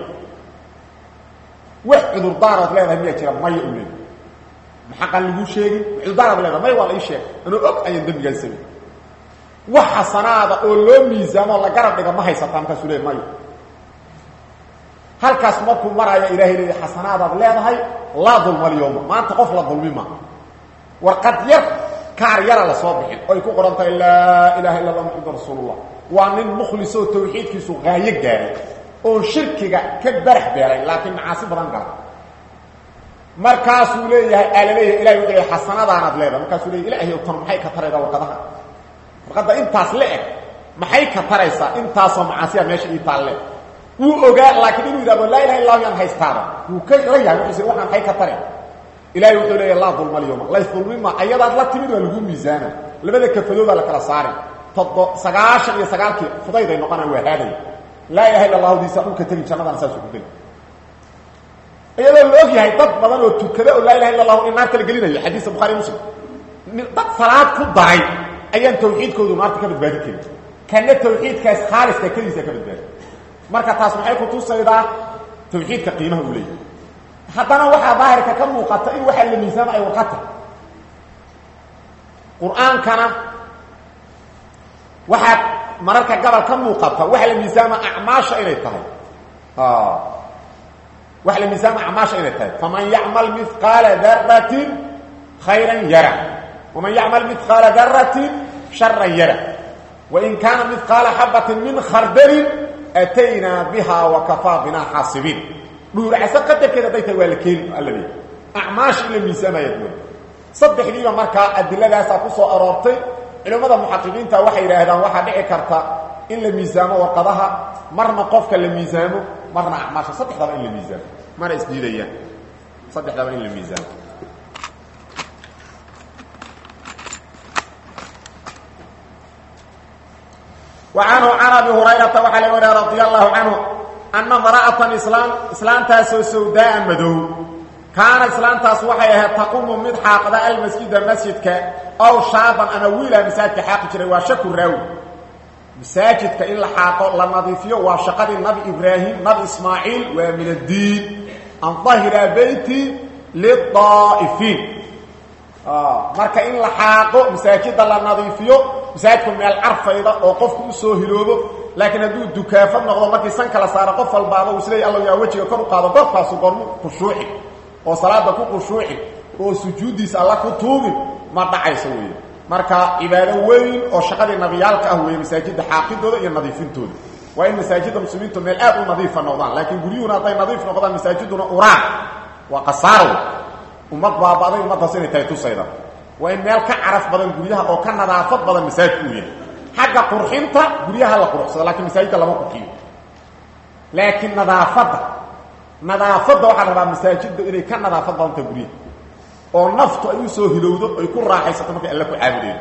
wax cudur daarad leedahay miya jira may u leeyahay maxaa lagu sheegay cudur daarad leedahay may wala sheeg inuu og ayaan dambiga sameeyay wax xasanaada oo loo miisaamo la garab dhiga ma haysataan ka suulee may halkaas markuu maraya ilaahay leeyahay xasanaadaad leedahay la dulma yawm maanta qof la dulmima warqad yar kaar yara la soo bixin oo ay ku qorantay la ilaaha illa allah muhammadur rasuulullah wa min mukhliso tawxiidkiisu qaayo gaaray oo shirkiga ka barax beelay laakiin macaasi badan gal markaas uu leeyahay alaleeyahay ilaahay wuxuu xasanaadaanad leedahay markaas uu leeyahay ilaahay tan maxay ka tarayda warqadaha warqada intaas leeg maxay ka taraysaa intaas oo macaasiya meesha ii taalle وأوجا لكن إنه إذا لا إله إلا الله ينهيستاره وكيف لا يعني وحسن وحن حي كترين إلهي يقول لي الله ظلم اليوم لا يظلم ما أيضا لا تمد والجوم ميزانه لماذا كفلوا ذلك الصارم سقاشر يا سقالك فضيضة إنه قنا وهذا لا إله إلا الله دي سأقول كتير شنو أنا سأسوق كده أيضا الأوجي هاي طب بدل وتكذا لا إله إلا الله إن نارك الجليل حديث البخاري مسلم طب صلاة كل ضعيف أيام توحيد كودو نارك كبد بادك كان التوحيد كاس خالص ككنيسة كبد بادك marka taas maxay ku tusaydaa tawxiidka qiimaha uu leeyahay hadana waxa baahirka ka muuqata in waxa la miisaan ay waqta quraankana waxa mararka gabal ka muuqata waxa la miisaan acmaasha inay tahay waxa la miisaan acmaasha inay tahay faman ya'mal mithqala dharratin khayran yara waman ya'mal mithqala dharratin sharran yara wa in kana mithqala habatin min khardalin أتينا بها وكفى بنا حاسبين دور عسى قدر كده دايته والكين الذي أعماش إلى ميسامة يدون صدق لي مركا أدلة لاسا كسو أرارتي إلى ماذا محققين تا وحي لهذا وحا دعي كرتا إلا ميسامة وقضاها مرنا قفك إلا ميسامة مرنا أعماش صدق دابا إلا ميسامة مرنا إسديدية صدق دابا إلا ميسامة وعنه عن ابي هريره وعلي رضي الله عنه ان امراه اسلام تاسو سوداء مدو كان اسلام تاسو وحي تقوم من حاقده المسجد او شابا انا ويلا مساجد حاق جري وشكر راوي مساجد ان الحاق لنظيفيه وشقد النبي ابراهيم نبي اسماعيل ومن الدين ان ظهر بيتي للطائفين marka in la xaaqo masaajida la nadiifiyo masaajidku meel arfayda oo qofku u soo hiloobo laakiin haduu dukaafad noqdo markii san kala saaro qof walbaaba uu isleeyahay Allah yaa wajiga kor u qaado qofkaas qormo khushuuci oo salaada ku khushuuci oo sujuudiisa Allah ku tuubi ma dhacayso weey marka ibaado weyn oo shaqada nabiyaalka ah weey masaajida xaaqidooda iyo nadiifintooda waa in masaajida muslimiintu meel aad u nadiif noqdaan laakiin guriyuuna ay nadiif noqdaan masaajiduna uraan wa qasaaro umad baabaaday umadaas inay tahay tusayda waa in meel ka caraf badan guriyaha oo ka nadaafad badan masaajidku yahay xagga qurxinta guriyaha la qurxsado laakiin masaajidka lama qurxiyo laakiin nadaafada waxa la rabaa masaajidda inay ka nadaafad badan tahay guriyaha oo naftu ay soo hilowdo ay ku raaxaysato markay Allah ku caabudeen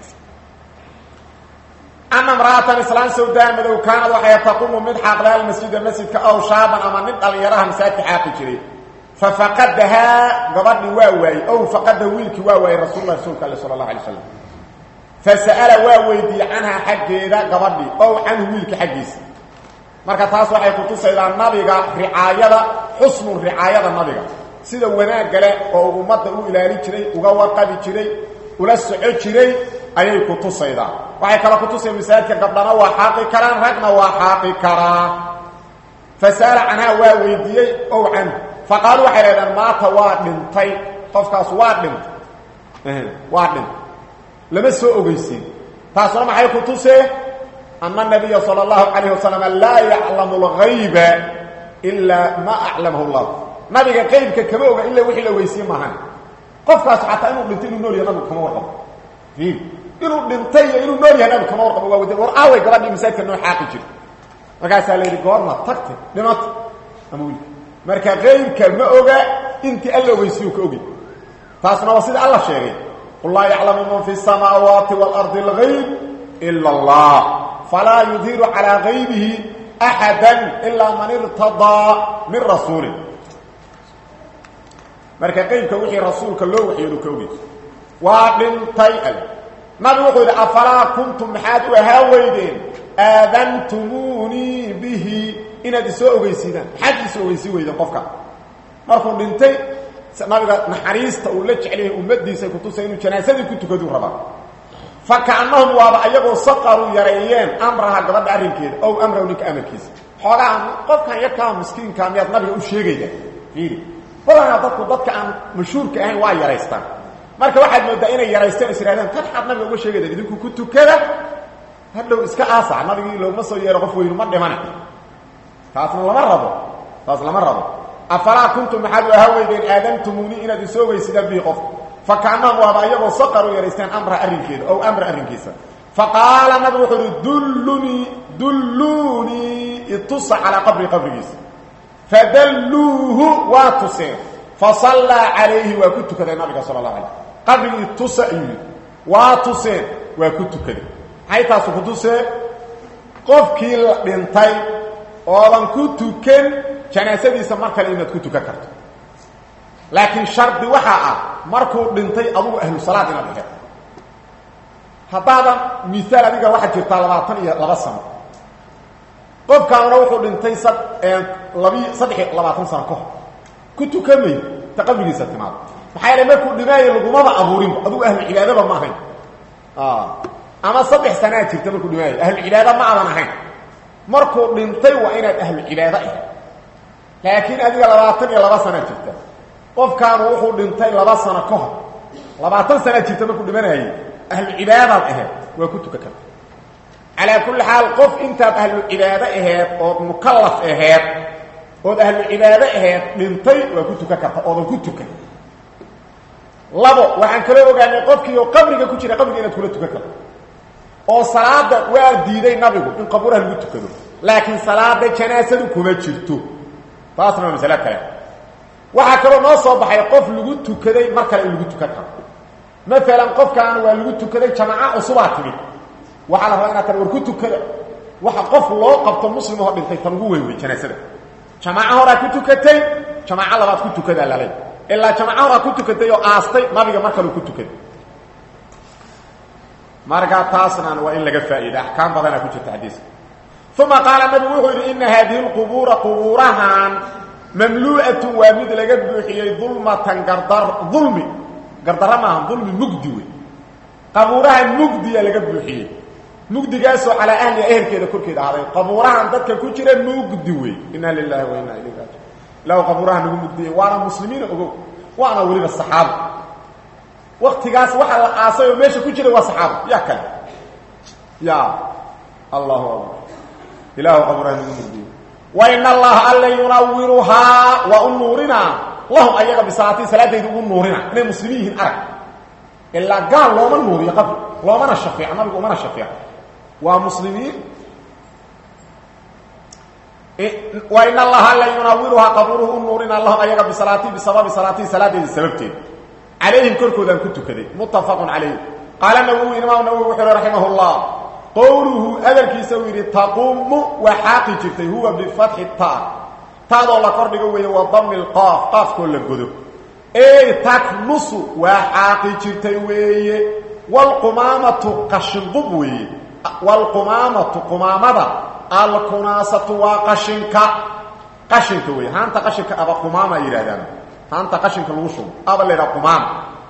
أما امرأة إسلام سوداء مدو كانت وحي تقوم من حاقلها المسجد أو شابا أما نبقى يراها مساجد حاقي جري ففقدها قبضني واوي أو فقد ويلك واوي رسول الله صلى الله عليه وسلم فسأل واوي دي عنها حق إذا قبضني أو عنه ويلك حقيس marka taas waxay ku tusaydaa nabiga ricaayada xusnu ricaayada nabiga sida wanaag gale oo ummadda u ilaali jiray uga warqabi jiray ula socod jiray ayay ku tusaydaa waxay kala ku tusay misaadka gabdhana waa xaqi karaan ragna waa xaqi karaan fasala anha waa weydiiyay oo can faqalu xiradan maata waa dhintay qofkaas waa dhintay lama soo ogeysiin taasna maxay ku tusay أما النبي صلى الله عليه وسلم لا يعلم الغيب إلا ما أعلمه الله نبي غيب كبوغ إلا وحي لو يسير معنا قفكاس حتى إنه بنتين النور ينبو كما ورقب إنه بنتين إنه النور ينبو كما ورقب ورآوي قرابي مسايك النور حاقي جل وقال سألي رقورنا تكتب لمات أموي مركا غيب كبوغ إنت ألا ويسيوك أوغي فاسنا وصيد الله شيرين قل لا يعلم من في السماوات والأرض الغيب إلا الله فلا يظهر على غيبه أحدا إلا من ارتضى من رسوله مركا قيمك وحي رسولك اللو وحي يدكوه وابن طيئل ما بيقول أفلا كنتم حاد وهاويدين آذنتموني به إنا دي سوء ويسينا حد سوء ويسي ويدين قفك مركو بنتي ما بيقول نحريست أولج عليه أمدي سيكتو سينو جناسة كنتو كدو ربا فكأنهم وابا أيقوا صقروا يريين أمرها قبل أرنكيد أو أمره لك أمركيز حوالها قف كان يبقى مسكين كاميات نبي أشيغي فيه فلا ضدك أن مشهور كأهن واي يريستان ماركا واحد مبدأين يريستان إسرائيلان تنحط نبي أشيغي إذن كنتو كذا هل لو إسكا آسع نبي لو مصر يرغفوا يرمد منع فاصل مرضوا أفلا كنتم محادوا هاويدين آذنتموني إنا دي سوغي سيدان بيه قف فكأنهم وابا يغو صقروا يريستان أمر أرنكيد أو أمر أرنكيسا فقال النبي دلوني اتص على قبريس فدلوه واتسين فصلى عليه وكنت كذا النبي صلى الله عليه وسلم قبري اتص واتسين وكنت كذا هاي تاسو كدوسه qofkii la dhintay oo aan ku tukan janaasadiisa marka la inaad ku tukan karto laakiin shardi waxa ah markuu dhintay adugu ahlu salaad inaad ahayd haddaba misaal adiga waxa jirta 22 sano qofkaana wuxuu dhintay 20 sano ka ku tukamay taqabligiisa timaad maxay la markuu dhimay laguma abuurin adugu ahlu cibaadada ma ahayn ama 3 sano jirta markuu dhimay ahlu cibaadada ma adan ahayn markuu dhintay waa inaad ahlu cibaada ahayd laakiin adiga 22 sano jirta qofkaan wuxuu dhintay 2 sano ka hor 20 sano jirta markuu dhimanayay ahlu cibaada ahayd waa ku tukan على كل حال قف انت اهل العباده اهيد او مكلف اهيد او اهل العباده اهيد دنتي وكنت ككفه او كنت كك لبو waxaan kale ogaanay qofkii oo qabriga ku jira qabriga inaad kula tukato oo salaada waa diiday nabigu in qabraha lagu tukado laakiin salaada janaasadu kuma jirto taasna mas'ala kale waxa kale noo soo baxay qof lagu tukaday marka lagu tukato مثلا qofkaan waa lagu tukaday jamaa usbaatimi waxa la rabaa inaad war ku tukada waxa qof loo qabto muslim oo dhintay tan ugu weyn janaasada jamaa hore ku tukatay jamaa labaad ku tukada lalay illa jamaa hore ku tukatay oo aastay nabiga marka uu ku tukaday marka taasna waa in laga faa'iido ahkaam badan ku jirta hadiis thumma qala nabi wuxuu in hadhihi alqubur quburahan mamlu'atu wa mid laga buuxiyay dhulmatan dhulmi gardarama dhulmi mugdi quburaha mugdi laga buuxiyay mugdigaasoo ala ahli ehelkeeda korkeeda ahaaday quburahan dadka ku jira mugdi way inna lillahi wa inna ilayhi raaji'un law quburahan mugdi waana muslimiin ogo waana waliba saxaaba waqtigaas waxa la aasayo meesha ku jira waa saxaaba ya kale ya Allahu akbar ilaahu quburahan mugdi wa inna allaha alla yunawwiruha wa nurina lahu ayaga bisaati salaadaydu nurina inay muslimiin arag illa qaal loo man nuriyo qabr loo man shafiic nabigu man shafiic ومسلمين وإن الله لا ينورها قبره نورنا الله أيها بصلاتي بسبب صلاتي صلاتي السببتين عليهم كركو ذا كنت كذي متفق عليه قال النووي إمام النووي رحمه الله قوله أذل كيسوير تقوم وحاقي جرتي هو بفتح التاء تاء الله قرده وضم القاف قاف كل القدر اي تكنس وحاقي جرتي والقمامة قشنبب والقمامة قمامة الكناسة وقشنك قشنك هانت قشنك أبا قمامة إرادان هانت قشنك الوشم أبا لنا قمامة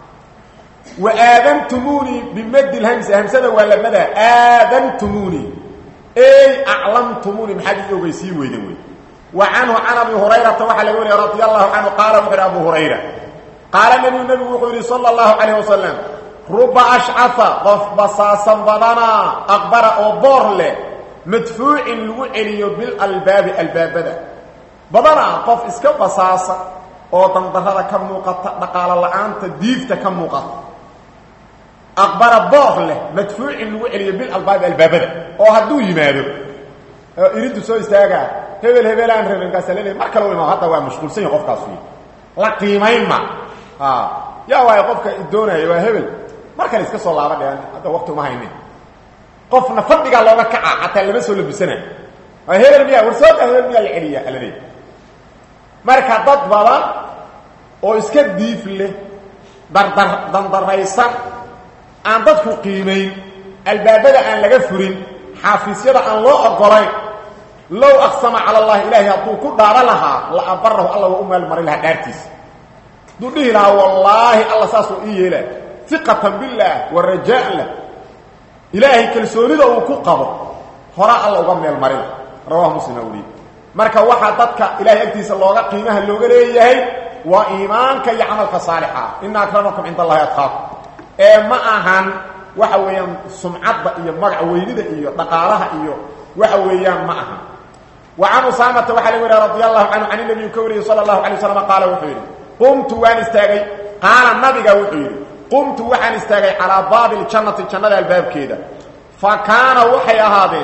وآذنتموني بمد الهمسة همسة ولا مدى آذنتموني أي أعلمتموني محاجة يوغيسي ويدوي وعنه عن أبي هريرة وحل يقول رضي الله عنه قال وحر أبو هريرة قال النبي وحر صلى الله عليه وسلم رب أشعث قف بصاصا بدنا أكبر أو بورله مدفوع الوعلي بالألباب الباب بدنا قف اسكب بصاصا أو تنظهر كم مقطع قال الله أنت ديفت كم مقطع أكبر بورله مدفوع الوعلي بالألباب الباب أو هدو يمادو يريد سوى استاقا هبل أن ربنك سلالي ما كانوا ما هذا هو مشغول سنة قف قاسوي لا قيمين ما يا واي قفك الدونة يا هبل marka iska soo laabadeen hada waqti ma haynin qofna fadhiga looga kaca hatta laba soo labisana ay heer miya warsad heer miya celiya alay marka dad badan oo iska diif leh dardaraysan aan dadku qiimeyn albaabada aan laga furin xafiisyada aan loo ogolay law aqsama ala allah ilahi hadduu ku dhaara lahaa la abarahu allah wa umal marilaha dhaartiis dudihi la wallahi allah saasu iyela ثقة بالله والرجاء له إلهي كالسوليده وكقبه هراء الله وقمي المريض رواه مسلم أولي مركا وحدتك إلهي أكتس الله قيمها اللوغة ليه وإيمانك يعملك صالحا إن أكرمكم عند الله يتخاف ما أهان وحويا سمعت إيا مرع ويلده إيا دقالها إيا وحويا ما أهان وعن أسامة وحلوه رضي الله عنه عن النبي كوري صلى الله عليه وسلم قال وحيري قمت وان استاغي قال النبي وحيري قمت وحن استاغي على باب الجنة الباب كده فكان وحي هذين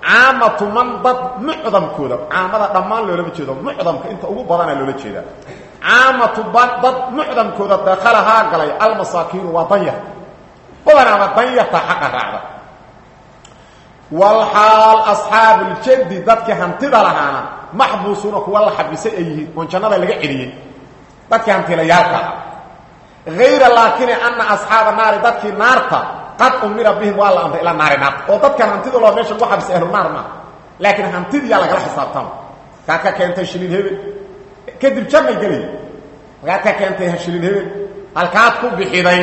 caamatu man dad mucdamkooda caamada dhammaan loolama jeedo mucdamka inta ugu badana loola jeeda caamatu dad mucdamkooda dakhalaha galay almasaakiin wa dayya badana ma dayya ta xaqa raacda wal hal ashabul jaddi dadka hantida lahana mahbuusuna kuwa la xabisay ay yihiin oo jannada laga celiyay dadka hantila yaalka غير لكن ان اصحاب النار dadki naarta qad umira bihim wala amra ila naar oo dadkan hantida loo meesha ku xabis ahlu naar ma laakiin hantida laga xisaabtan ka keentay shilin hebel kadib jamay galay ka keentay shilin hebel halkaad ku bixiday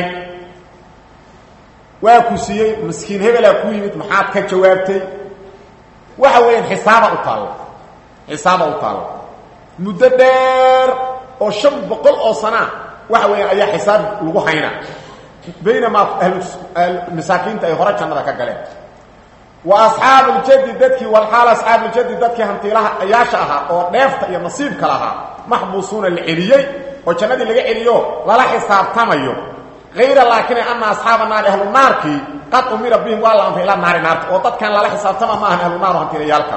waa ku siiyay miskiin hebel ku yimid maxaad ka jawaabtay waxa weeyaan xisaaba u taalo muddo dheer oo 500 oo sana waxa weeyaan ayaa xisaab lagu hayna بينما المساكين تاي هره جنده ka galeen واصحاب الجد ددكي والحال اصحاب الجد ددكي hantilaha ayaasha aha oo dheefta iyo nasiibka laha mahbuusuna liliyay oo jannadii laga celiyo wala xisaabtamayo غير لكن ان اصحاب النار اهل النار كي قد امر بهم ولا ان الى النار oo dadkan la xisaabtama ma ahan ahlu naar hantilayaalka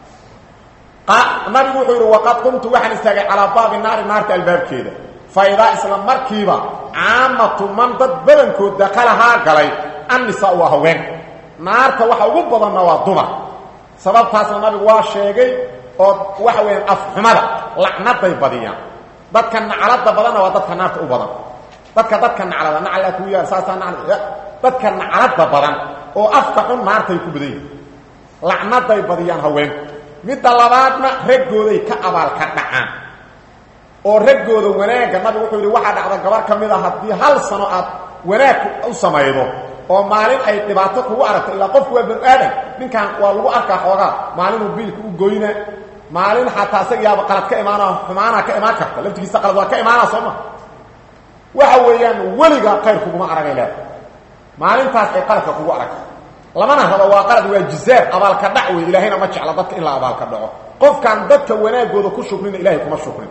nabi wuxuu yiri waqad qumtu waxan istaagay ala baab النار naarta albaabkeeda فإذا إسلام مركبة عامة من ضد بدنكو دخلها قلي النساء وهوين نارك وحا وبضنا وضمر سبب تاسل النبي واشيغي وحوين أفحمد لعنات بديان ضد كان على بدنا وضد كان نارك وبضن ضد كان على نعلى كويا أساسا نعلى ضد كان على بدن وأفتحون نارك يكبدين لعنات بديان هوين مثل لبادنا رجولي كأبال كدعان oo ragooda wanaaga nabi wuxuu yiri waxa dhacda gabar kamid ah hadii hal sano aad wanaag u sameeydo oo maalin ay dhibaato kugu aragto ila qofku waa bani'aadam ninkan waa lagu arkaa xoogaa maalin uu biilku u gooyna maalin xataa asaga qalad ka imaana xumaana ka imaan karta laftigiisa qalad waa ka imaana sooma waxa weeyaan waliga qayr kugu ma aragay leeyahay maalintaas ay qaladka kugu aragto lamana raba waa qalad waa jizaar abaal ka dhacay ilaahayna ma jecla dadka in la abaal ka dhaco qofkan dadka wanaagooda ku shukrin ilaahay kuma shukrin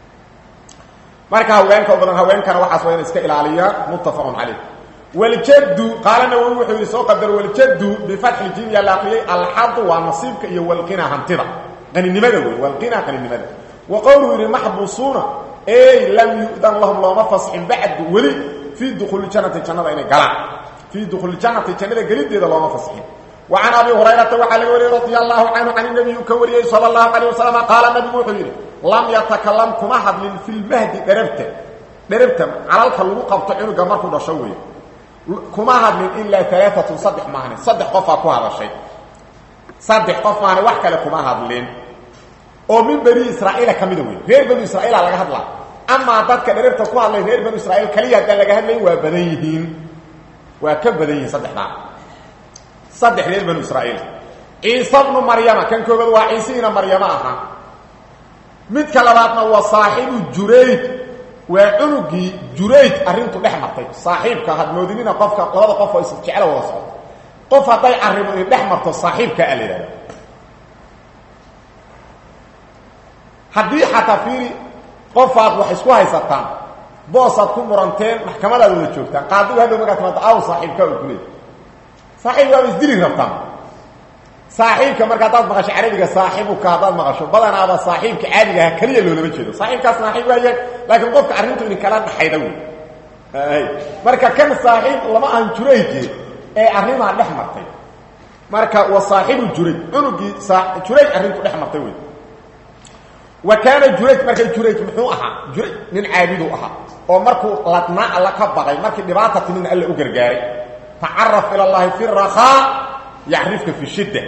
marka haweenka badan haweenkana waxaas waa in iska ilaaliya muttafaqun alayh wal jaddu qalana wuxuu yiri soo qadar wal jaddu bi fath al jim ya laqi al hadd wa nasibka iyo wal qina hantida qaninimada wal qina qaninimada wa qawlu mahbusuna ay lam yu'dan lahum lama fashin ba'd wali fi dukhul jannati jannada inay galaan fi dukhul jannati jannada galideeda lama fashin wa an abi hurairah wa ali radiyallahu anhu an nabiy kawriya sallallahu alayhi wasallam qala nabiy wuxuu yiri لم يتكلم كما حد في المهدي دربت على الخلق قبط عنه جمرك دشوي كما حد الا ثلاثه صدق معنا صدق قفا كو هذا شيء صدق قف معنا wax kale kuma hadleen oo min bari Israa'iil kamidoway reer bani Israa'iil laga hadla ama dadka dhereebta ku hadlay reer bani Israa'iil kaliya hadda laga hadlay waa badan yihiin waa ka badan yihiin saddex reer bani Israa'iil Isa ibn Maryam kan koobad waa Isa ibn Maryam aha mid kalabaadna waa saaxibu Jurayd waa unugi Jurayd arintu dhaxmartay saaxiibka had moodinina qofka labada qof oo is jecel wada soo qof haday arrimo in dhaxmarto saaxiibka aleeyahay hadii xataa fiiri qofaad wax isku haysataan boosad ku muranteen maxkamada wada joogtaan qaadigu hadoo magac tamad aw saaxiibka u kulay saaxiib waa isdiri rabtaan saaxiibka marka dad maqasho carabiga saaxiibka dad maqasho badanaaba saaxiibka caadiga kaliya loo laba jeedo saaxiibkaas saaxiib weeyaan laakiin qofka arrintu in kala dhaxayda weey marka kan saaxiib lama aan Jurayd ee arrimaha dhaxmartay marka waa saaxiibu Jurayd unugi Jurayd arrintu dhaxmartay weey وكان جريج markay Jurayd muxuu ahaa Jurayd nin caabidu ahaa oo markuu ladna alla ka baqay markii dhibaato timin alla u gargaaray ta'arraf ila Allah fi ar-raha ya'rifka fi shidda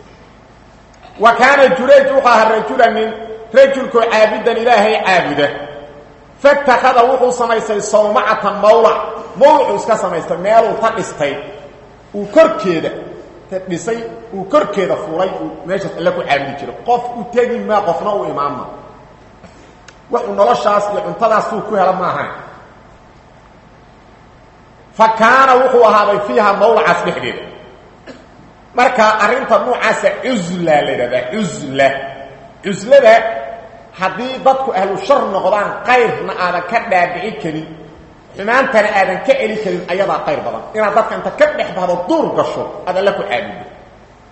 وكان جريج وقاه رجلا من رجلك عابدا إلهي عابدا فاتخذ وحو سميسي صومعة مولع اسكا سميسي ميلو تقستي وكركيدا تقسي وكركيدا فوري ماشي لكو عابد جرى قف وتاجي ما قفنا وإمامنا وحو نلشاس يعنتدى سوكو هلا معها فكان وحو هذا فيها مولع اسبحديد marka arinta noocaas uzla leedahay uzlada hadii dadku ahlu shar noqdaan qayrna aadan ka dhaadhici karin xumaantana aadan ka eli karin ayada qayr badan ina dadka inta ka dhaxbado duur gasho ada la ku caabudo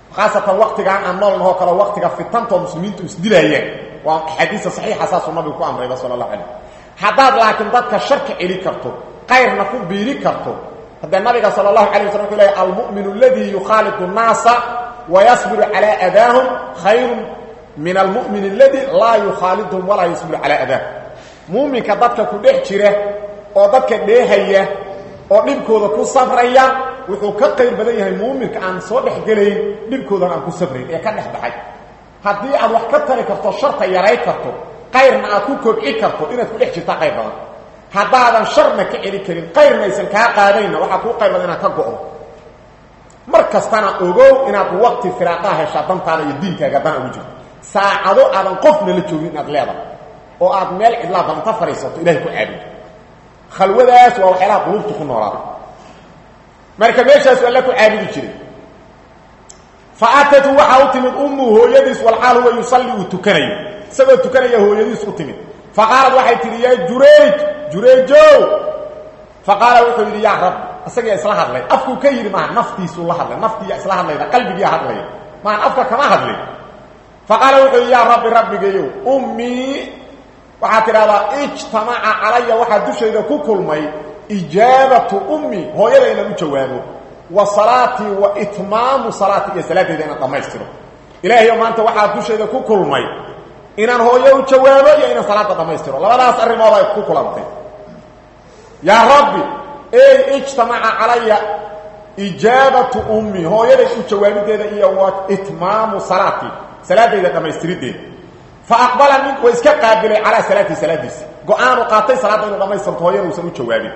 خاصة وقتك عن النول هو كلا وقتك في التنطة المسلمين تسدلها وحديثة صحيحة أساس النبي كأمره صلى الله عليه حداد لكن ذاتك الشرك إلي كرتو غير نقول بيلي كرتو هذا النبي صلى الله عليه وسلم يقول المؤمن الذي يخالط الناس ويصبر على أذاهم خير من المؤمن الذي لا يخالطهم ولا يصبر على أذاهم مؤمن كذاتك كدح جره وذاتك ديهيه ودبكودا ku sabraya wuxuu ka qayb badan yahay muuminka aan soo dhex galeyn dibkooda aan ku sabrayn ee ka dhex baxay hadii aad wax ka tari karto sharta yaray karto qayrna aad ku kobci karto inaad ku dhex jirta qayb badan hadaadan sharna ka celi karin qayrna aysan ka qaadayna waxa ku qayb badan ka go'o markastana ogow inaad waqti firaaqaha hesha dantaada iyo diinkaaga dan ugu jirto saacado aadan qofna la joogin aad leedahay oo aad meel cidla danta fariisato ilaahay ku caabudo khalwadaas waa waxyaalaha qulubta ku noolaada marka meeshaas alla ku caabudi jiray faatatu waxa u timid ummu hooyadiis wal xaal huwa yusalli wa tukanayo sabab tukanayo hooyadiis u timid faqaalad waxay tiri ya jureejo faqala wuxuu yiri ya rab asaga isla hadlay afku ka yiri ma naftiisu la hadlay naftiya isla hadlayda qalbiga hadlay ma afka kama hadlay faqala wuxuu ya rabbigeeyo ummi waxa tirada ijtama'a alayya waxa dushayda ku kulmay ijabatu ummi hooyada inuu jawaabo wa salati wa itmaamu salati iyo salaadeyda inaan dhamaystiro ilaahay maanta waxa dushayda ku kulmay inaan hooyo u jawaabo iyo inaan salaada dhamaystiro labadaas arrimood ay ku kulantay ya rabbi ijtama'a alayya ijabatu ummi hooyada u jawaabideeda iyo wa itmaamu salati salaadeyda dhamaystirideeda فأقبل منك وإسكا قابل على صلاة قرآن وقاطي صلاة إنه لما يستطوير وسنو جوابي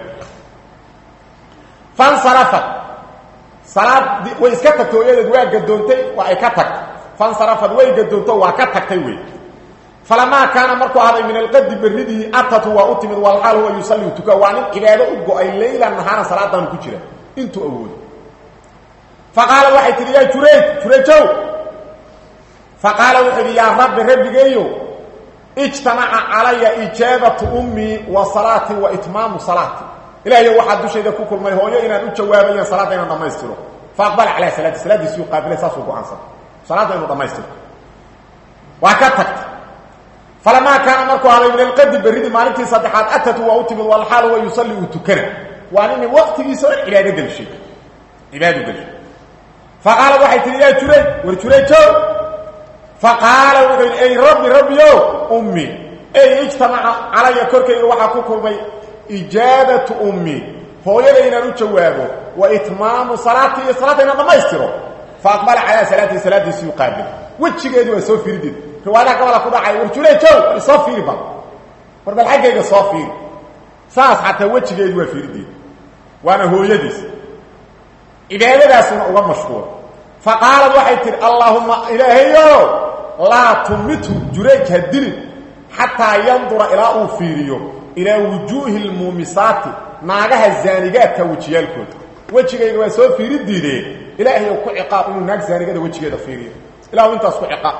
فانصرفت صلاة وإسكا تتوير دواء قدونتي وإكتك فانصرفت وإقدونتي وإكتك فلما كان مركو هذا من القد بالردي أتت وأتمد والحال هو يصلي وتكواني إبادة أبقى أي ليلة نهانا صلاة كجرة انتو أول فقال واحد يا جريج فقال وحدي يا ربي اجتمع علي إجابة أمي وصلاتي وإتمام صلاتي إلهي واحد دوشي ذا كوكل ما يهوي إنا نتجوابين صلاة إنا نميستره فأقبل على صلاة سيو قابلة ساسوكو عنصر صلاة إنا نميستره وكتكت فلما كان مركو علي من القد بريد مالكي صدحات أتت وأتمد والحال ويصلي وتكرم وأنني وقت يسر إلى ندل الشيء عباده قل فقال واحد يا جريج ورجريج فقال اي ربي يو امي اي اجتمع علي كركي وحا كوكلمي اجابه امي هويدينا لو جوابو واتمام صلاتي صلاتنا ضميسترو فاقبل على صلاتي سيقابل وجهيدو سو فيرديد روانا قبل كدعي ورجليجو سو فيربا بربل حقيقه سو فير ساس حتى وجهيدو فيرديد وانا هويديس إبادة أولا مشهور فقال وحيد اللهم إلهي لا تمته جريج هدري حتى ينظر إلى أوفيريو إلى وجوه المومسات ناقها الزانقات كوجيالكم وجهي وسو فيري ديدي إلهي وكو عقاب إنه ناق زانقات وجهي دا فيريو إلهي انت اسكو عقاب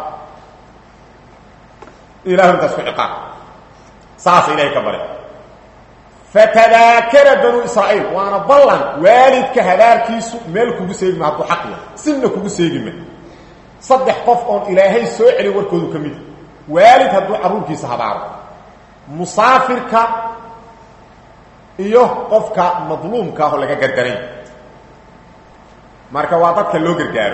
إلهي انت اسكو عقاب ساس إلهي كبري فتذاكر بنو إسرائيل وانا بلان والدك هداركيسو ميلكو بسيجي ما هدو حقيا سنكو بسيجي من صدح قفقون إلهي سوعلي وركودو كميد والد هدو عروركيس هدار مسافرك إيوه قفك مظلومك هو لك قدرين ماركا وادتك اللو قرقارو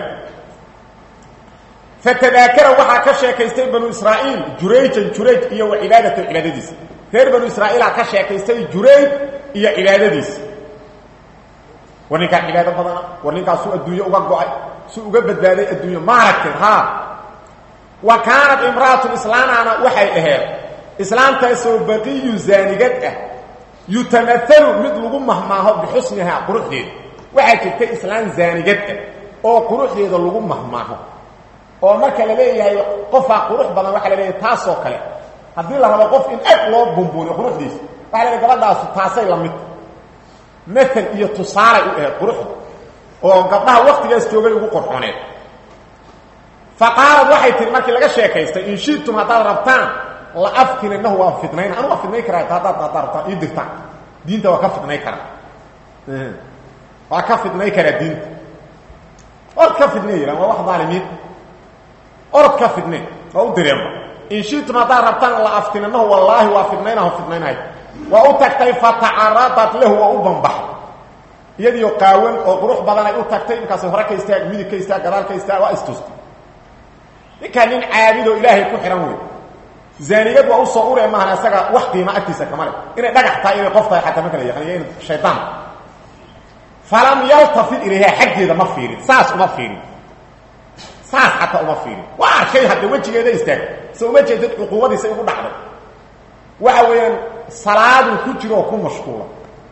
فتذاكر وحا كشيكيستين بنو إسرائيل جريج إيوه عبادة ديس reer banu israa'iil ka sheekaystay jureyd iyo cibaadadiis waninka cibaado badan waninka soo adduunyo uga go'ay soo uga badbaaday adduunyo maaragtay ha wa kaanat imraatu islaamana waxay ahayd islaamta soo baqiyu zaanigad ah yutamathalu mid lagu mahmaaho bixusniha quruxdeeda waxay jirtay islaam zaanigad ah oo quruxdeeda lagu mahmaaho oo marka la leeyahay qof qurux badan waxa la leeyahay taas oo kale haddii la rabo qof in aad loo bumbuuno quruxdiis waxa la gabadhaas taasay la mid مثل iyo tusaale u ah qurux oo gabdhaha waqtigaas joogay ugu qorxoneed faqaad waxay tir markii laga sheekaystay in shiitum hadaad rabtaan la afkinahu waa fitnayn anu afkinayn karaa hadaad rabtaan idirta diinta waa ka fitnayn karaa waa ka fitnayn karaa diinta أرد كفدني لما واحد ظالمين أرد كفدني أو دريم إن شئت ما دار ربطان الله أفتننه والله وافدنينه فدنينه وأتكتي فتعرضت له وأبن بحر يدي يقاوم وقروح بدنا أتكتي مكاسف هرا كيستاق ميدي كيستاق قرال كيستاق وأستوست كان عابد إلهي كحرموه زانيات وأصورة ما هنساق وحدي ما أكتسا كمالك إنه دقحتا إنه قفتا حتى مثلا يعني الشيطان فلم يلتفت إليها حق إذا مفيري ساس مفيري ساس حتى مفيري وعشي حتى وجه هذا يستاق سو وجه هذا القوة دي سيقول نحن وعوين صلاة الكجر وكون مشكورة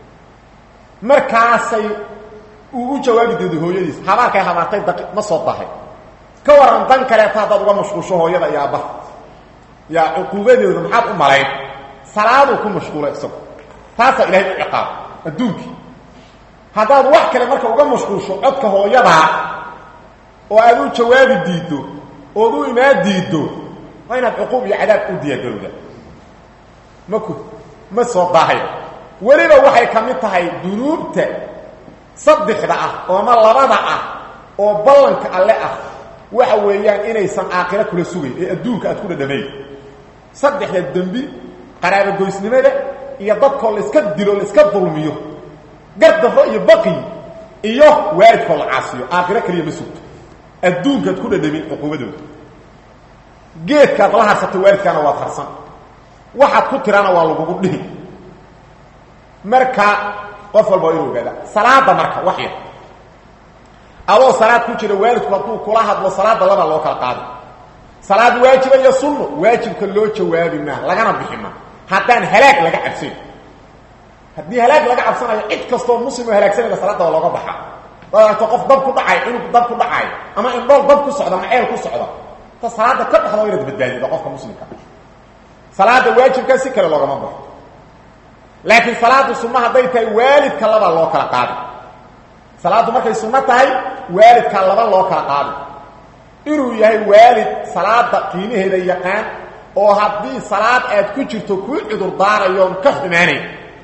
مركاسي وجواب دي هو يديس حبارك يا حبارتين ما صوتها كوران دنكرة تهدد ومشكوشه هو يدا يا أبا يا عقوبة دي محاط أمالين صلاة وكون مشكورة إساق تاسا إلهي العقاب الدونك هذا واحد كلمه marka uga mashquulsho codka hooyada oo aad u jawaabi diido oo uu imaad diido waa inaad uquub iyo cadaab u diyaargarowda ma soo baahay waliba waxay kamid tahay dunuubta saddexda ah oo ma labada ah oo ballanka alle ah waxa weeyaan inaysan aakhira kula sugay ee adduunka aad ku dhadhamay saddexda dambi qaraabo goysnimada iyo dadka la iska dilo la iska dulmiyo قرده iyo baqi iyo waalidka la caasiyo aakhira kaliya masuud adduunka ku dhadhamin uquubadooda geedka la harsatay waalidkana waa farsan waxa ku tirana waa lagu dhihi marka qof walba inuu gada salaada marka waxyar abo salaad ku jira waalidku haduu kula hadlo salaada laba loo kala qaado salaad waajib iyo sunno waajibka loo jawaabina lagana bixina haddaan halaag laga cabsin haddii halaag laga cabsanayo cid kastoo muslim oo halaagsanaya salaada looga baxa waa qof dab ku dhacay inuu dab ku dhacay ama in dab ku socdo ama ceel ku socdo ta salaada ka dhaxdo inay badbaadiyo qofka muslimka salaada waajibka si kale looga ma baxo laakiin salaada sunna haday tahay waalidka laba loo kala qaado salaadu markay sunna tahay waalidka laba loo kala qaado inuu yahay waalid salaada qiimaheeda yaqaan oo haddii salaad aad ku jirto ku cudur daarayo ka xumaanay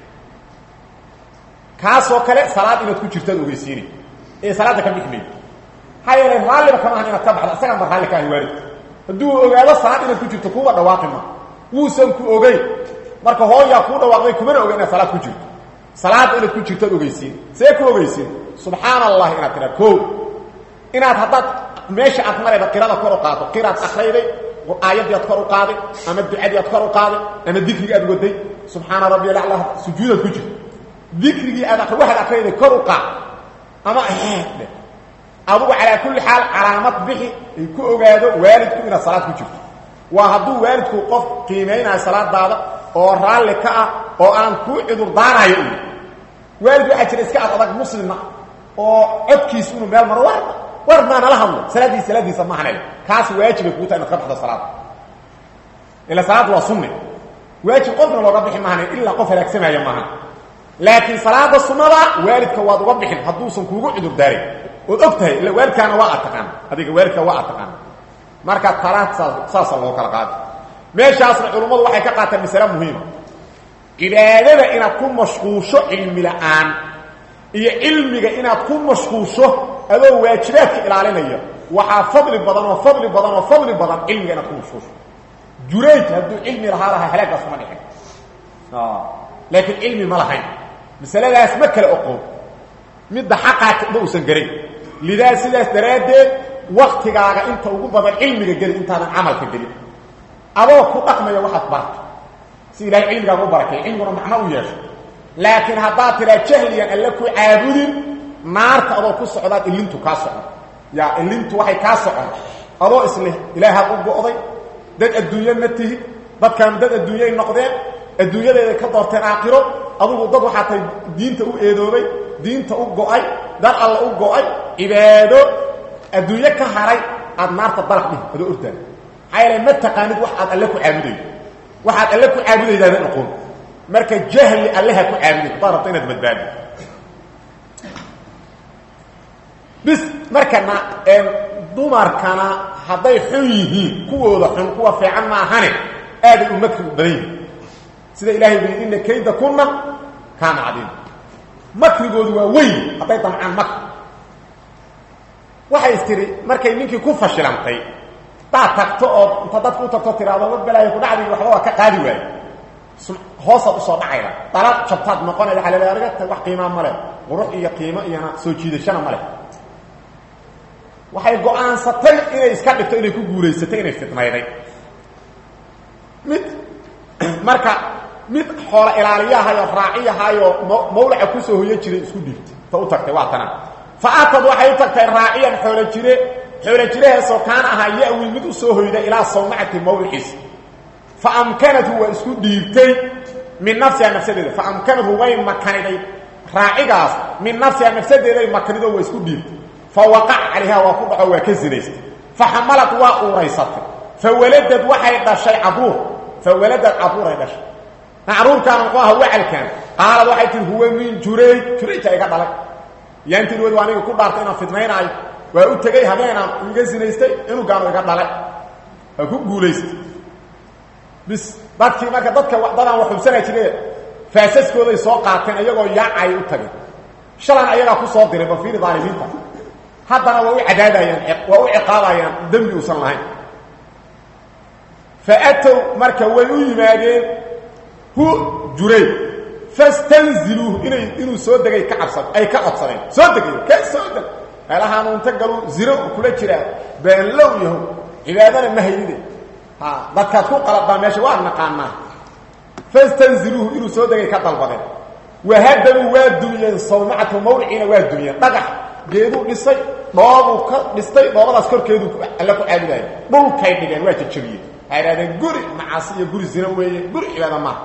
kaasoo kale salaad inaad ku jirto ogeysiinay ee salaada ka bixnay hayre raaliba kama aan inaad ka baxdo asaga ma raali ka ah waalid haduu ogaado salaad inaad ku jirto kuwa dhawaaqina wuusan ku ogey marka hooya ku dhawaaqday kuma ogeena salaad ku jirto salaad inaad ku jirto ogeysiin see ku ogeysiin subhanallah inaad tira ko inaad hadad meesha aad marayda qiraada kor u qaado qiraad akhriday aayadii aad kor u qaaday ama ducadii aad kor u qaaday ama dhikriga aad waday subhana rabbiyal a'la sujuud ku jirto ذكري أنا واحد أكيد كرقة أما أبو على كل حال علامات به يكون أجاده والد من الصلاة كجفت وهدو والد كوقف قيمين على الصلاة ضابط أو رال لك أو أن كوعد دارا يقول والد أجر إسكاء أضاك مسلم أو أبكي سنو بيال مروار ورد ما نلهم سلادي سماحنا لي كاس واجب يكوتا أن تقبح الصلاة إلا صلاة وصنة واجب قلنا لو ربح معنا إلا قفل أكسمها يمهنا لكن صلاه السنه والدك واد وبخين حدوسن كوغو عذر داري ودغتay ila weelkaana waa ataqaan adiga weelka waa ataqaan marka talaad saas loo kala qaad meeshaas culimadu waxay ka qaataan misala muhiim ilaadada inaad ku mashquusho cilmi la'aan iyo cilmiga inaad ku mashquusho adoo waajibaadka ilaalinaya waxa fadli badan cilmiga inaad ku mashquusho jureyd haduu cilmi lahaa halaag asma dhixin laakiin cilmi ma lahayn مسألة ما كلا أقوم مد حقك بوسن قريب لذا سلاس درادة وقت قاعد أنت وجود بدل علم الجديد أنت هذا عمل في الجديد أبوك فقط ما يوحد برك سيلا علم قاعد بركة علمنا معنوي لكن هذا ترى جهل يعني لك عابد نار أبوك الصعدات اللي أنتوا كاسر يا اللي أنتوا واحد كاسر أبوك اسمه إله أبوك قضي ده الدنيا نتيه بس كان ده الدنيا النقدين الدنيا اللي كدرت آخره أبوه ضد حتى دينته إيدوبي دينته أوجاي دار الله أوجاي عباده الدنيا كهراي النار تضرب به هذا أردن حيل ما تقاند واحد قال لكم عابدين واحد قال لكم عابدين إذا نقول مركز جهل قال لها كم عابدين طارتين بتبان بس مركنا دمر كان هذا حيه قوة في عنا هني هذا المكر بريء سيده إلهي بيقول إن كيد كنا كان عظيم مكر قولوا وين حطيت عن مكر waxay istiri markay ninkii ku fashilantay taa tagto oo inta dadku tagto tiraado ma balaayo ku dhacday waxba waa ka qaadi waay hoosa u soo dhacayla talad jabtad noqonaya xalal aragta wax qiimo ma leh qurux iyo qiimo iyana soo jiidashana ma leh waxay go'aansatay inay iska dhigto inay ku guuleysatay inay fitnayday mid xoolo ilaaliyaha iyo raaciyaha iyo mawlaca ku soo hoyan jiray isku dhigtay ta u tagtay waa tan faatad waxay u tagtay raaciyan xoolo jireheesoo kaan ahaa yawi mid u soo hoyda ilaa sawmacati mawliciis fa amkanathu waa isku dhiibtay min nafsiha nafsadeeda fa amkanathu way makaniday raacigaas min nafsiha nafsadeeday makanido waa isku dhiibtay fa waqac calayha waa ku dhaco waa ka zinaystay fa xamalat waa uuraysatay fa waladad waxay dhashay caruur fa waladad caruuray dhashay caruurkaan muxuu ahaa wacalkan qaalad waxay tiri huwa min jurayja iga dhalay yaantii wad waa aniga ku dhaartay inaan fitnaynaayo waa u tegay habeenaan iga zinaystay inuu gaano iga dhalay waa ku guulaystay bis dadkii marka dadaan wax xubsanaa jireen faasaskooday soo qaateen iyagoo yaacay u tagay shalan ayagaa ku soo diray bafiiri daalimiinta haddana waa u cadaabayaan waa u ciqaabayaan dembi uusan lahayn faatow marka way u yimaadeen hu juray fastanziluuh inuu soo degay ka cabsad ay ka codsadeen soo degay ka soo deg meelahaan unta galu ziro kula jiraa beenlow yahow cibaadana ma haydide dadkaad ku qalabaa meesha waa naqaanaa fastanziluuh inuu soo degay ka dalbadeen wahadamu waa dumiyeen sawmacatu mawliciina waa dumiyeen dhagax geeduu dhisay dhoobuu ka dhistay dhoobadaas korkeedu alla ku caabudaya dhulkay dhigeen waa jajabiyeen waxay idhahdeen guri macaasi iyo guri zino weeye guri cibaada maaha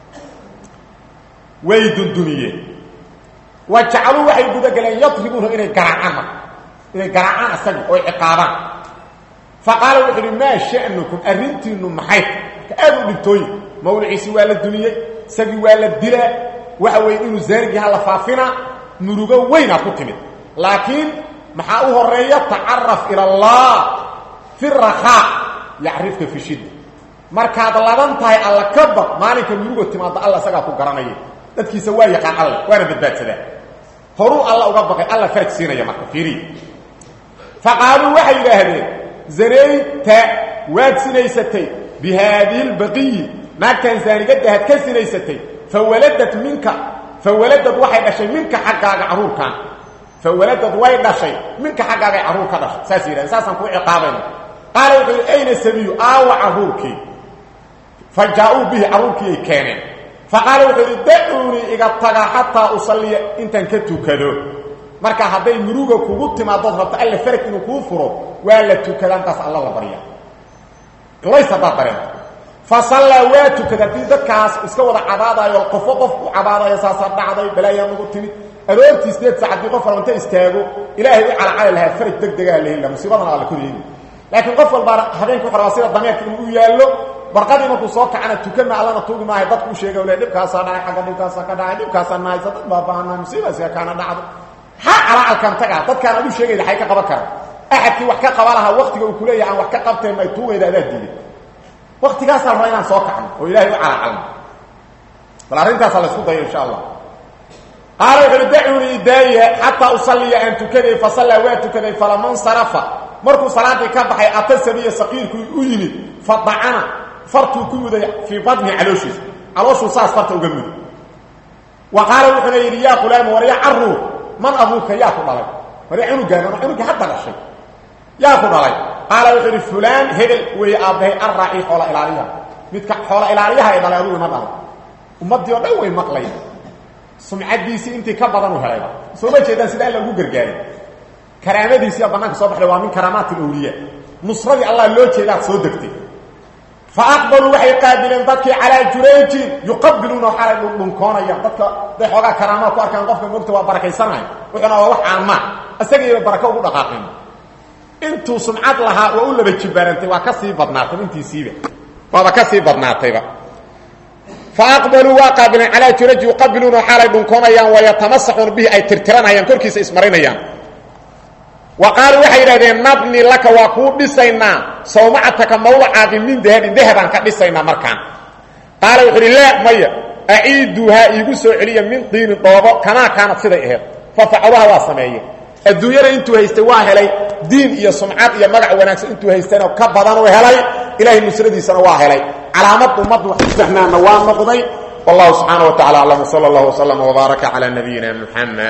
way dundumiyeen wajacaluu waxay gudagaleen yadribuuna inay garaacaan asaga oo ciqaabaan faqaala wuxuu uhi maa sha'nukum arrintiinnu maxay ka aad u dhibtooyin mawliciisi waa la dumiyey isagii waa la dilaa waxa weeye inuu zaarigii ha la faafinaa murugo weynaa ku timid laakiin maxaa u horeeya tacaraf ila allah fi rakhaa yacrifka fi shidda markaad ladan tahay alla ka baq maalinka murugo timaado alla isagaa ku garanaya dadkiisa waa yaqaan alla waana badbaadsadaa horuu alla uga baqay alla faraj siinaya marka fiiriya faqaaluu waxay yidhaahdeen zanayta waad sinaysatay bihaadihi lbaqiyi naagtan zaanigadahad ka sinaysatay fawaladad waxay dhashay minka xaggaaga caruurkan fawaladad way dhashay minka xaggaagay caruur ka dhashay saas yidhahdeen saasaan kuu ciqaabayna qaala wuxuu yidhi ayna sabiyu aawa caruurkii fa jaa-uu bihi caruurkii ay keeneen faqaala wuxuu yidhi dacuunii iga taga xataa usalliya intaan ka tukado marka hadday muruga kugu timaadood rabto alla farag inuu kuu furo waa la tukadaa markaas alla la barya culays haddaad dareento fa sallaa waa tukada haddii dadkaas iska wada cabaadayo qofo qof u cabaadayo saasaa dhacday balaayaa nagu timid aroortii 8 saac haddii qof rabanta istaago ilaahay u calacali lahaa farag deg degaa la heli laha musiibadana alla koryeeni laakiin qof walbaa habeenku wuxuu rabaa sida dameerka inuu u yaallo barqadii markuu soo kacana tukana allana tuugi maahay dadku u sheega le dhibkaasaa dhacay xagga dhibkaasaa ka dhacay dhibkaasaa nahaysa dad baaba'ana musiibaaska kaana dhacdo ha calacalkan taga dadkaan adu sheegayda xay ka qaban karaan axadkii wax ka qaba lahaa waktiga uu kuleeyahay aan wax ka qabteen may tuugayda adaa diiday waktigaasaa rabaa inaan soo kacno oo ilaahay u calacalno bal arrintaasaa la isku dayo insha allah qaala wuxuuhi dacuunii idaaya xataa usalliya aan tukaday fasallaa waa tukaday falaman sarafa markuu salaadii ka baxay ata sabiya saqiirku u yimid fadacana fartuu ku muday fii badni calooshiisa calooshuu saas farta uga muday wa qaala wuxuuna yidhi yaa qulaama warya caruur man abuuka yaa ku dhalay warya cunugii hadda dhashay yaa ku dhalay qaala wuxuu yidhi fulaan hebel weeye aabbahay arraaci xoola ilaaliyaha midka xoola ilaaliyaha ay dhalay adugu ima dhalay ummaddii oo dhan way maqlay sumcaddiisii intii ka badan u helayba soo ma jeedaan sida alla ugu gargaaray karaamadiisii bannaanka soo baxday waa min karaamaati awliya nusradii allah loo jeedaad soo degtay fa aqbaluu waxay qaabileen dadkii calaa jurayjin yuqabiluuna waxaalay dhunkoonayaan dadka day xoogaa karaamaa ku arkaan qofka mogta waa barakaysanaya wuxuuna waa wax caanmaa isagiiba barako ugu dhaqaaqeen intuu sumcad lahaa waa u laba jibaarantay waa ka sii badnaatay intiisiiba waaba ka sii badnaatayba fa aqbaluu waa qaabileen calaa jurayjin yuqabiluuna waxaalay dhunkoonayaan wayatamasaxuuna bihi ay tirtiranayaan korkiisa ismarinayaan وقالوا waxay yiraahdeen nabni laka waa ku dhisaynaa sawmacataka mawlacaadi min dahabin dahaban ka dhisaynaa markaan qaala wuxuu ilaa maya aiiduha igu soo celiya min qiin doobo kana kaanad siday ahayd fa facalaha waa sameeyay adduunyada intuu haystay waa helay diin iyo sumcad iyo magac wanaagsan intuu haystayna ka badan oo helay ilaahay nusradiisana waa helay calaamad ummad wax fahmaana waa noqday والله سبحانه وتعالى أعلم وصلى الله وسلم وبارك على نبينا محمد